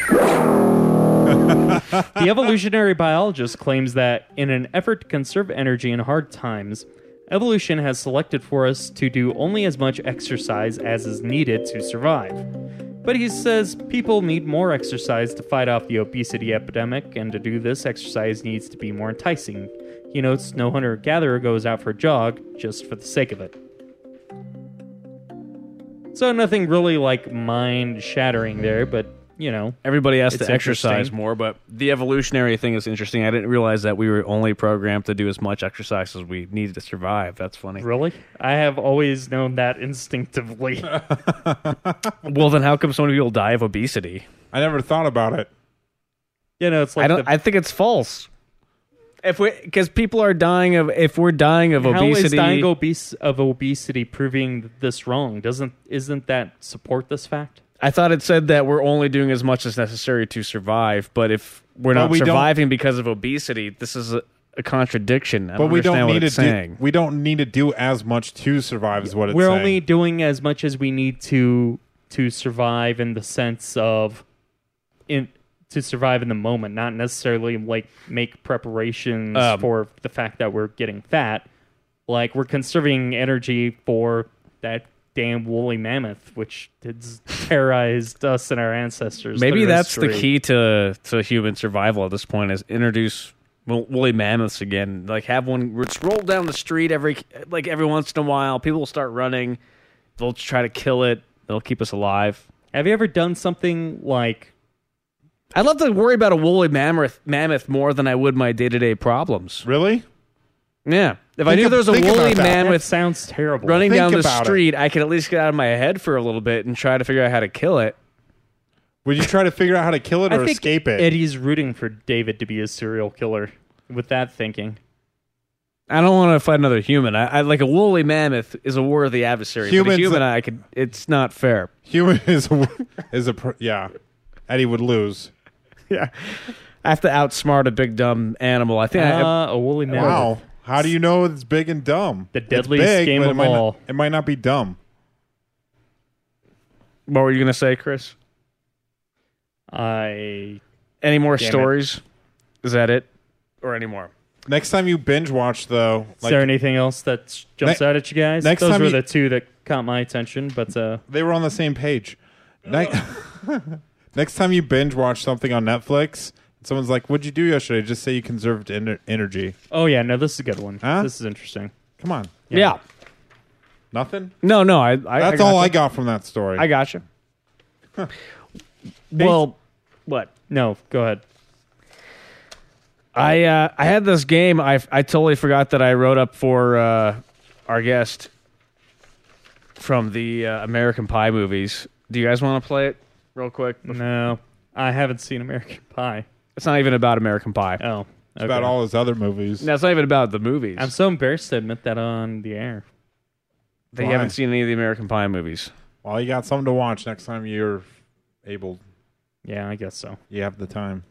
The evolutionary biologist claims that in an effort to conserve energy in hard times, evolution has selected for us to do only as much exercise as is needed to survive. But he says people need more exercise to fight off the obesity epidemic, and to do this, exercise needs to be more enticing. He notes no hunter-gatherer goes out for a jog just for the sake of it. So nothing really, like, mind-shattering there, but, you know. Everybody has it's to exercise interesting. more, but the evolutionary thing is interesting. I didn't realize that we were only programmed to do as much exercise as we needed to survive. That's funny. Really? I have always known that instinctively. Well, then how come so many people die of obesity? I never thought about it. You know, it's like I think it's false. Because people are dying of, if we're dying of How obesity, is dying of obesity proving this wrong? Isn't that support this fact? I thought it said that we're only doing as much as necessary to survive. But if we're not surviving because of obesity, this is a contradiction. I don't understand what it's saying. We don't need to do as much to survive, is what it's We're saying. only doing as much as we need to survive in the sense of to survive in the moment, not necessarily like make preparations for the fact that we're getting fat. Like, we're conserving energy for that damn woolly mammoth, which has terrorized us and our ancestors. Maybe through that's the history. key to human survival at this point, is introduce woolly mammoths again. Like, have one just roll down the street every once in a while. People will start running. They'll try to kill it. They'll keep us alive. Have you ever done something like... I'd love to worry about a woolly mammoth more than I would my day-to-day problems. Really? Yeah. If I knew there was a woolly mammoth sounds terrible. running Think down the about street, I could at least get out of my head for a little bit and try to figure out how to kill it. Would you try to figure out how to kill it or escape it? Eddie's rooting for David to be a serial killer with that thinking. I don't want to fight another human. I like a woolly mammoth is a worthy adversary. But a human, it's not fair. Human yeah. Eddie would lose. Yeah. I have to outsmart a big dumb animal. I think a woolly mammoth. Wow. How do you know it's big and dumb? The deadliest game of all. It might not be dumb. What were you going to say, Chris? Any more stories? Is that it? Or any more? Next time you binge watch, though... Is there anything else that jumps out at you guys? Those were the two that caught my attention, but... They were on the same page. Next time you binge watch something on Netflix, someone's like, what'd you do yesterday? Just say you conserved energy. Oh, yeah. No, this is a good one. Huh? This is interesting. Come on. Yeah. Nothing? No. That's all I got from that story. I got you. Well, what? No, go ahead. I had this game. I totally forgot that I wrote up for our guest from the American Pie movies. Do you guys want to play it real quick? No, I haven't seen American Pie. It's not even about American Pie. Oh, it's about all his other movies. No, it's not even about the movies. I'm so embarrassed to admit that on the air. That you haven't seen any of the American Pie movies. Well, you got something to watch next time you're able. Yeah, I guess so. You have the time.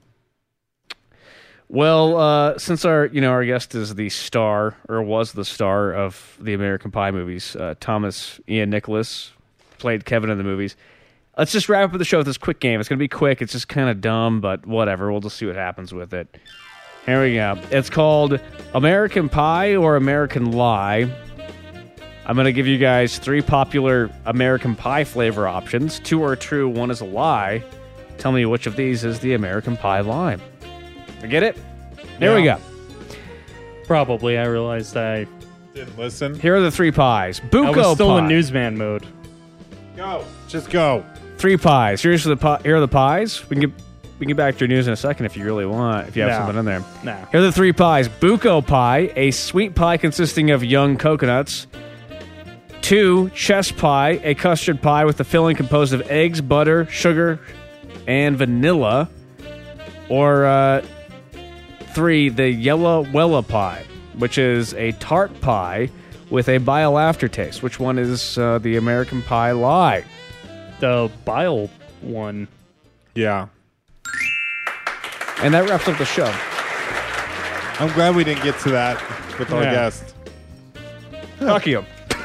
Well, since our guest is the star, or was the star of the American Pie movies, Thomas Ian Nicholas played Kevin in the movies. Let's just wrap up the show with this quick game. It's going to be quick. It's just kind of dumb, but whatever. We'll just see what happens with it. Here we go. It's called American Pie or American Lie. I'm going to give you guys 3 popular American Pie flavor options. 2 are true, 1 is a lie. Tell me which of these is the American Pie lie. Get it? There we go. Probably. I realized I didn't listen. Here are the 3 pies. Buco I was still pie. in newsman mode. Go. Just go. 3 pies. Here are the pies. We can get back to your news in a second if you really want, if you have something in there. No. Here are the 3 pies. Buco pie, a sweet pie consisting of young coconuts. 2, chess pie, a custard pie with a filling composed of eggs, butter, sugar, and vanilla. Or 3, the yellow Wella pie, which is a tart pie with a bile aftertaste. Which one is the American Pie lie? The bile one. Yeah. And that wraps up the show. I'm glad we didn't get to that with our guest. Fuck you.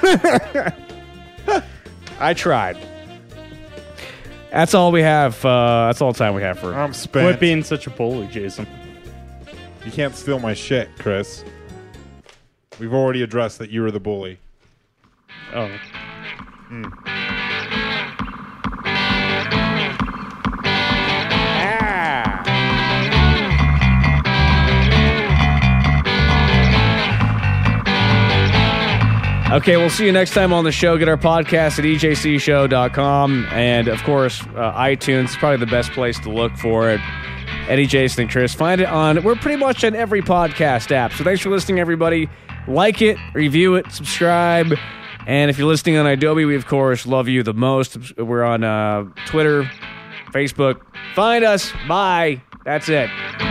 I tried. That's all we have. That's all the time we have for. I'm spent. Quit being such a bully, Jason. You can't steal my shit, Chris. We've already addressed that you were the bully. Oh. Okay, we'll see you next time on the show. Get our podcast at ejcshow.com. And, of course, iTunes is probably the best place to look for it. Eddie, Jason, and Chris. Find it we're pretty much on every podcast app. So thanks for listening, everybody. Like it, review it, subscribe. And if you're listening on Adobe, we, of course, love you the most. We're on Twitter, Facebook. Find us. Bye. That's it.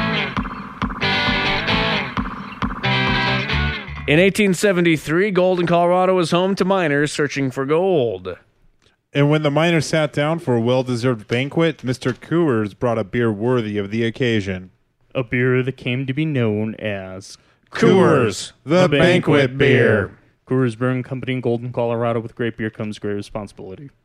In 1873, Golden, Colorado was home to miners searching for gold. And when the miners sat down for a well-deserved banquet, Mr. Coors brought a beer worthy of the occasion. A beer that came to be known as Coors, the banquet beer. Coors Brewing Company in Golden, Colorado. With great beer comes great responsibility.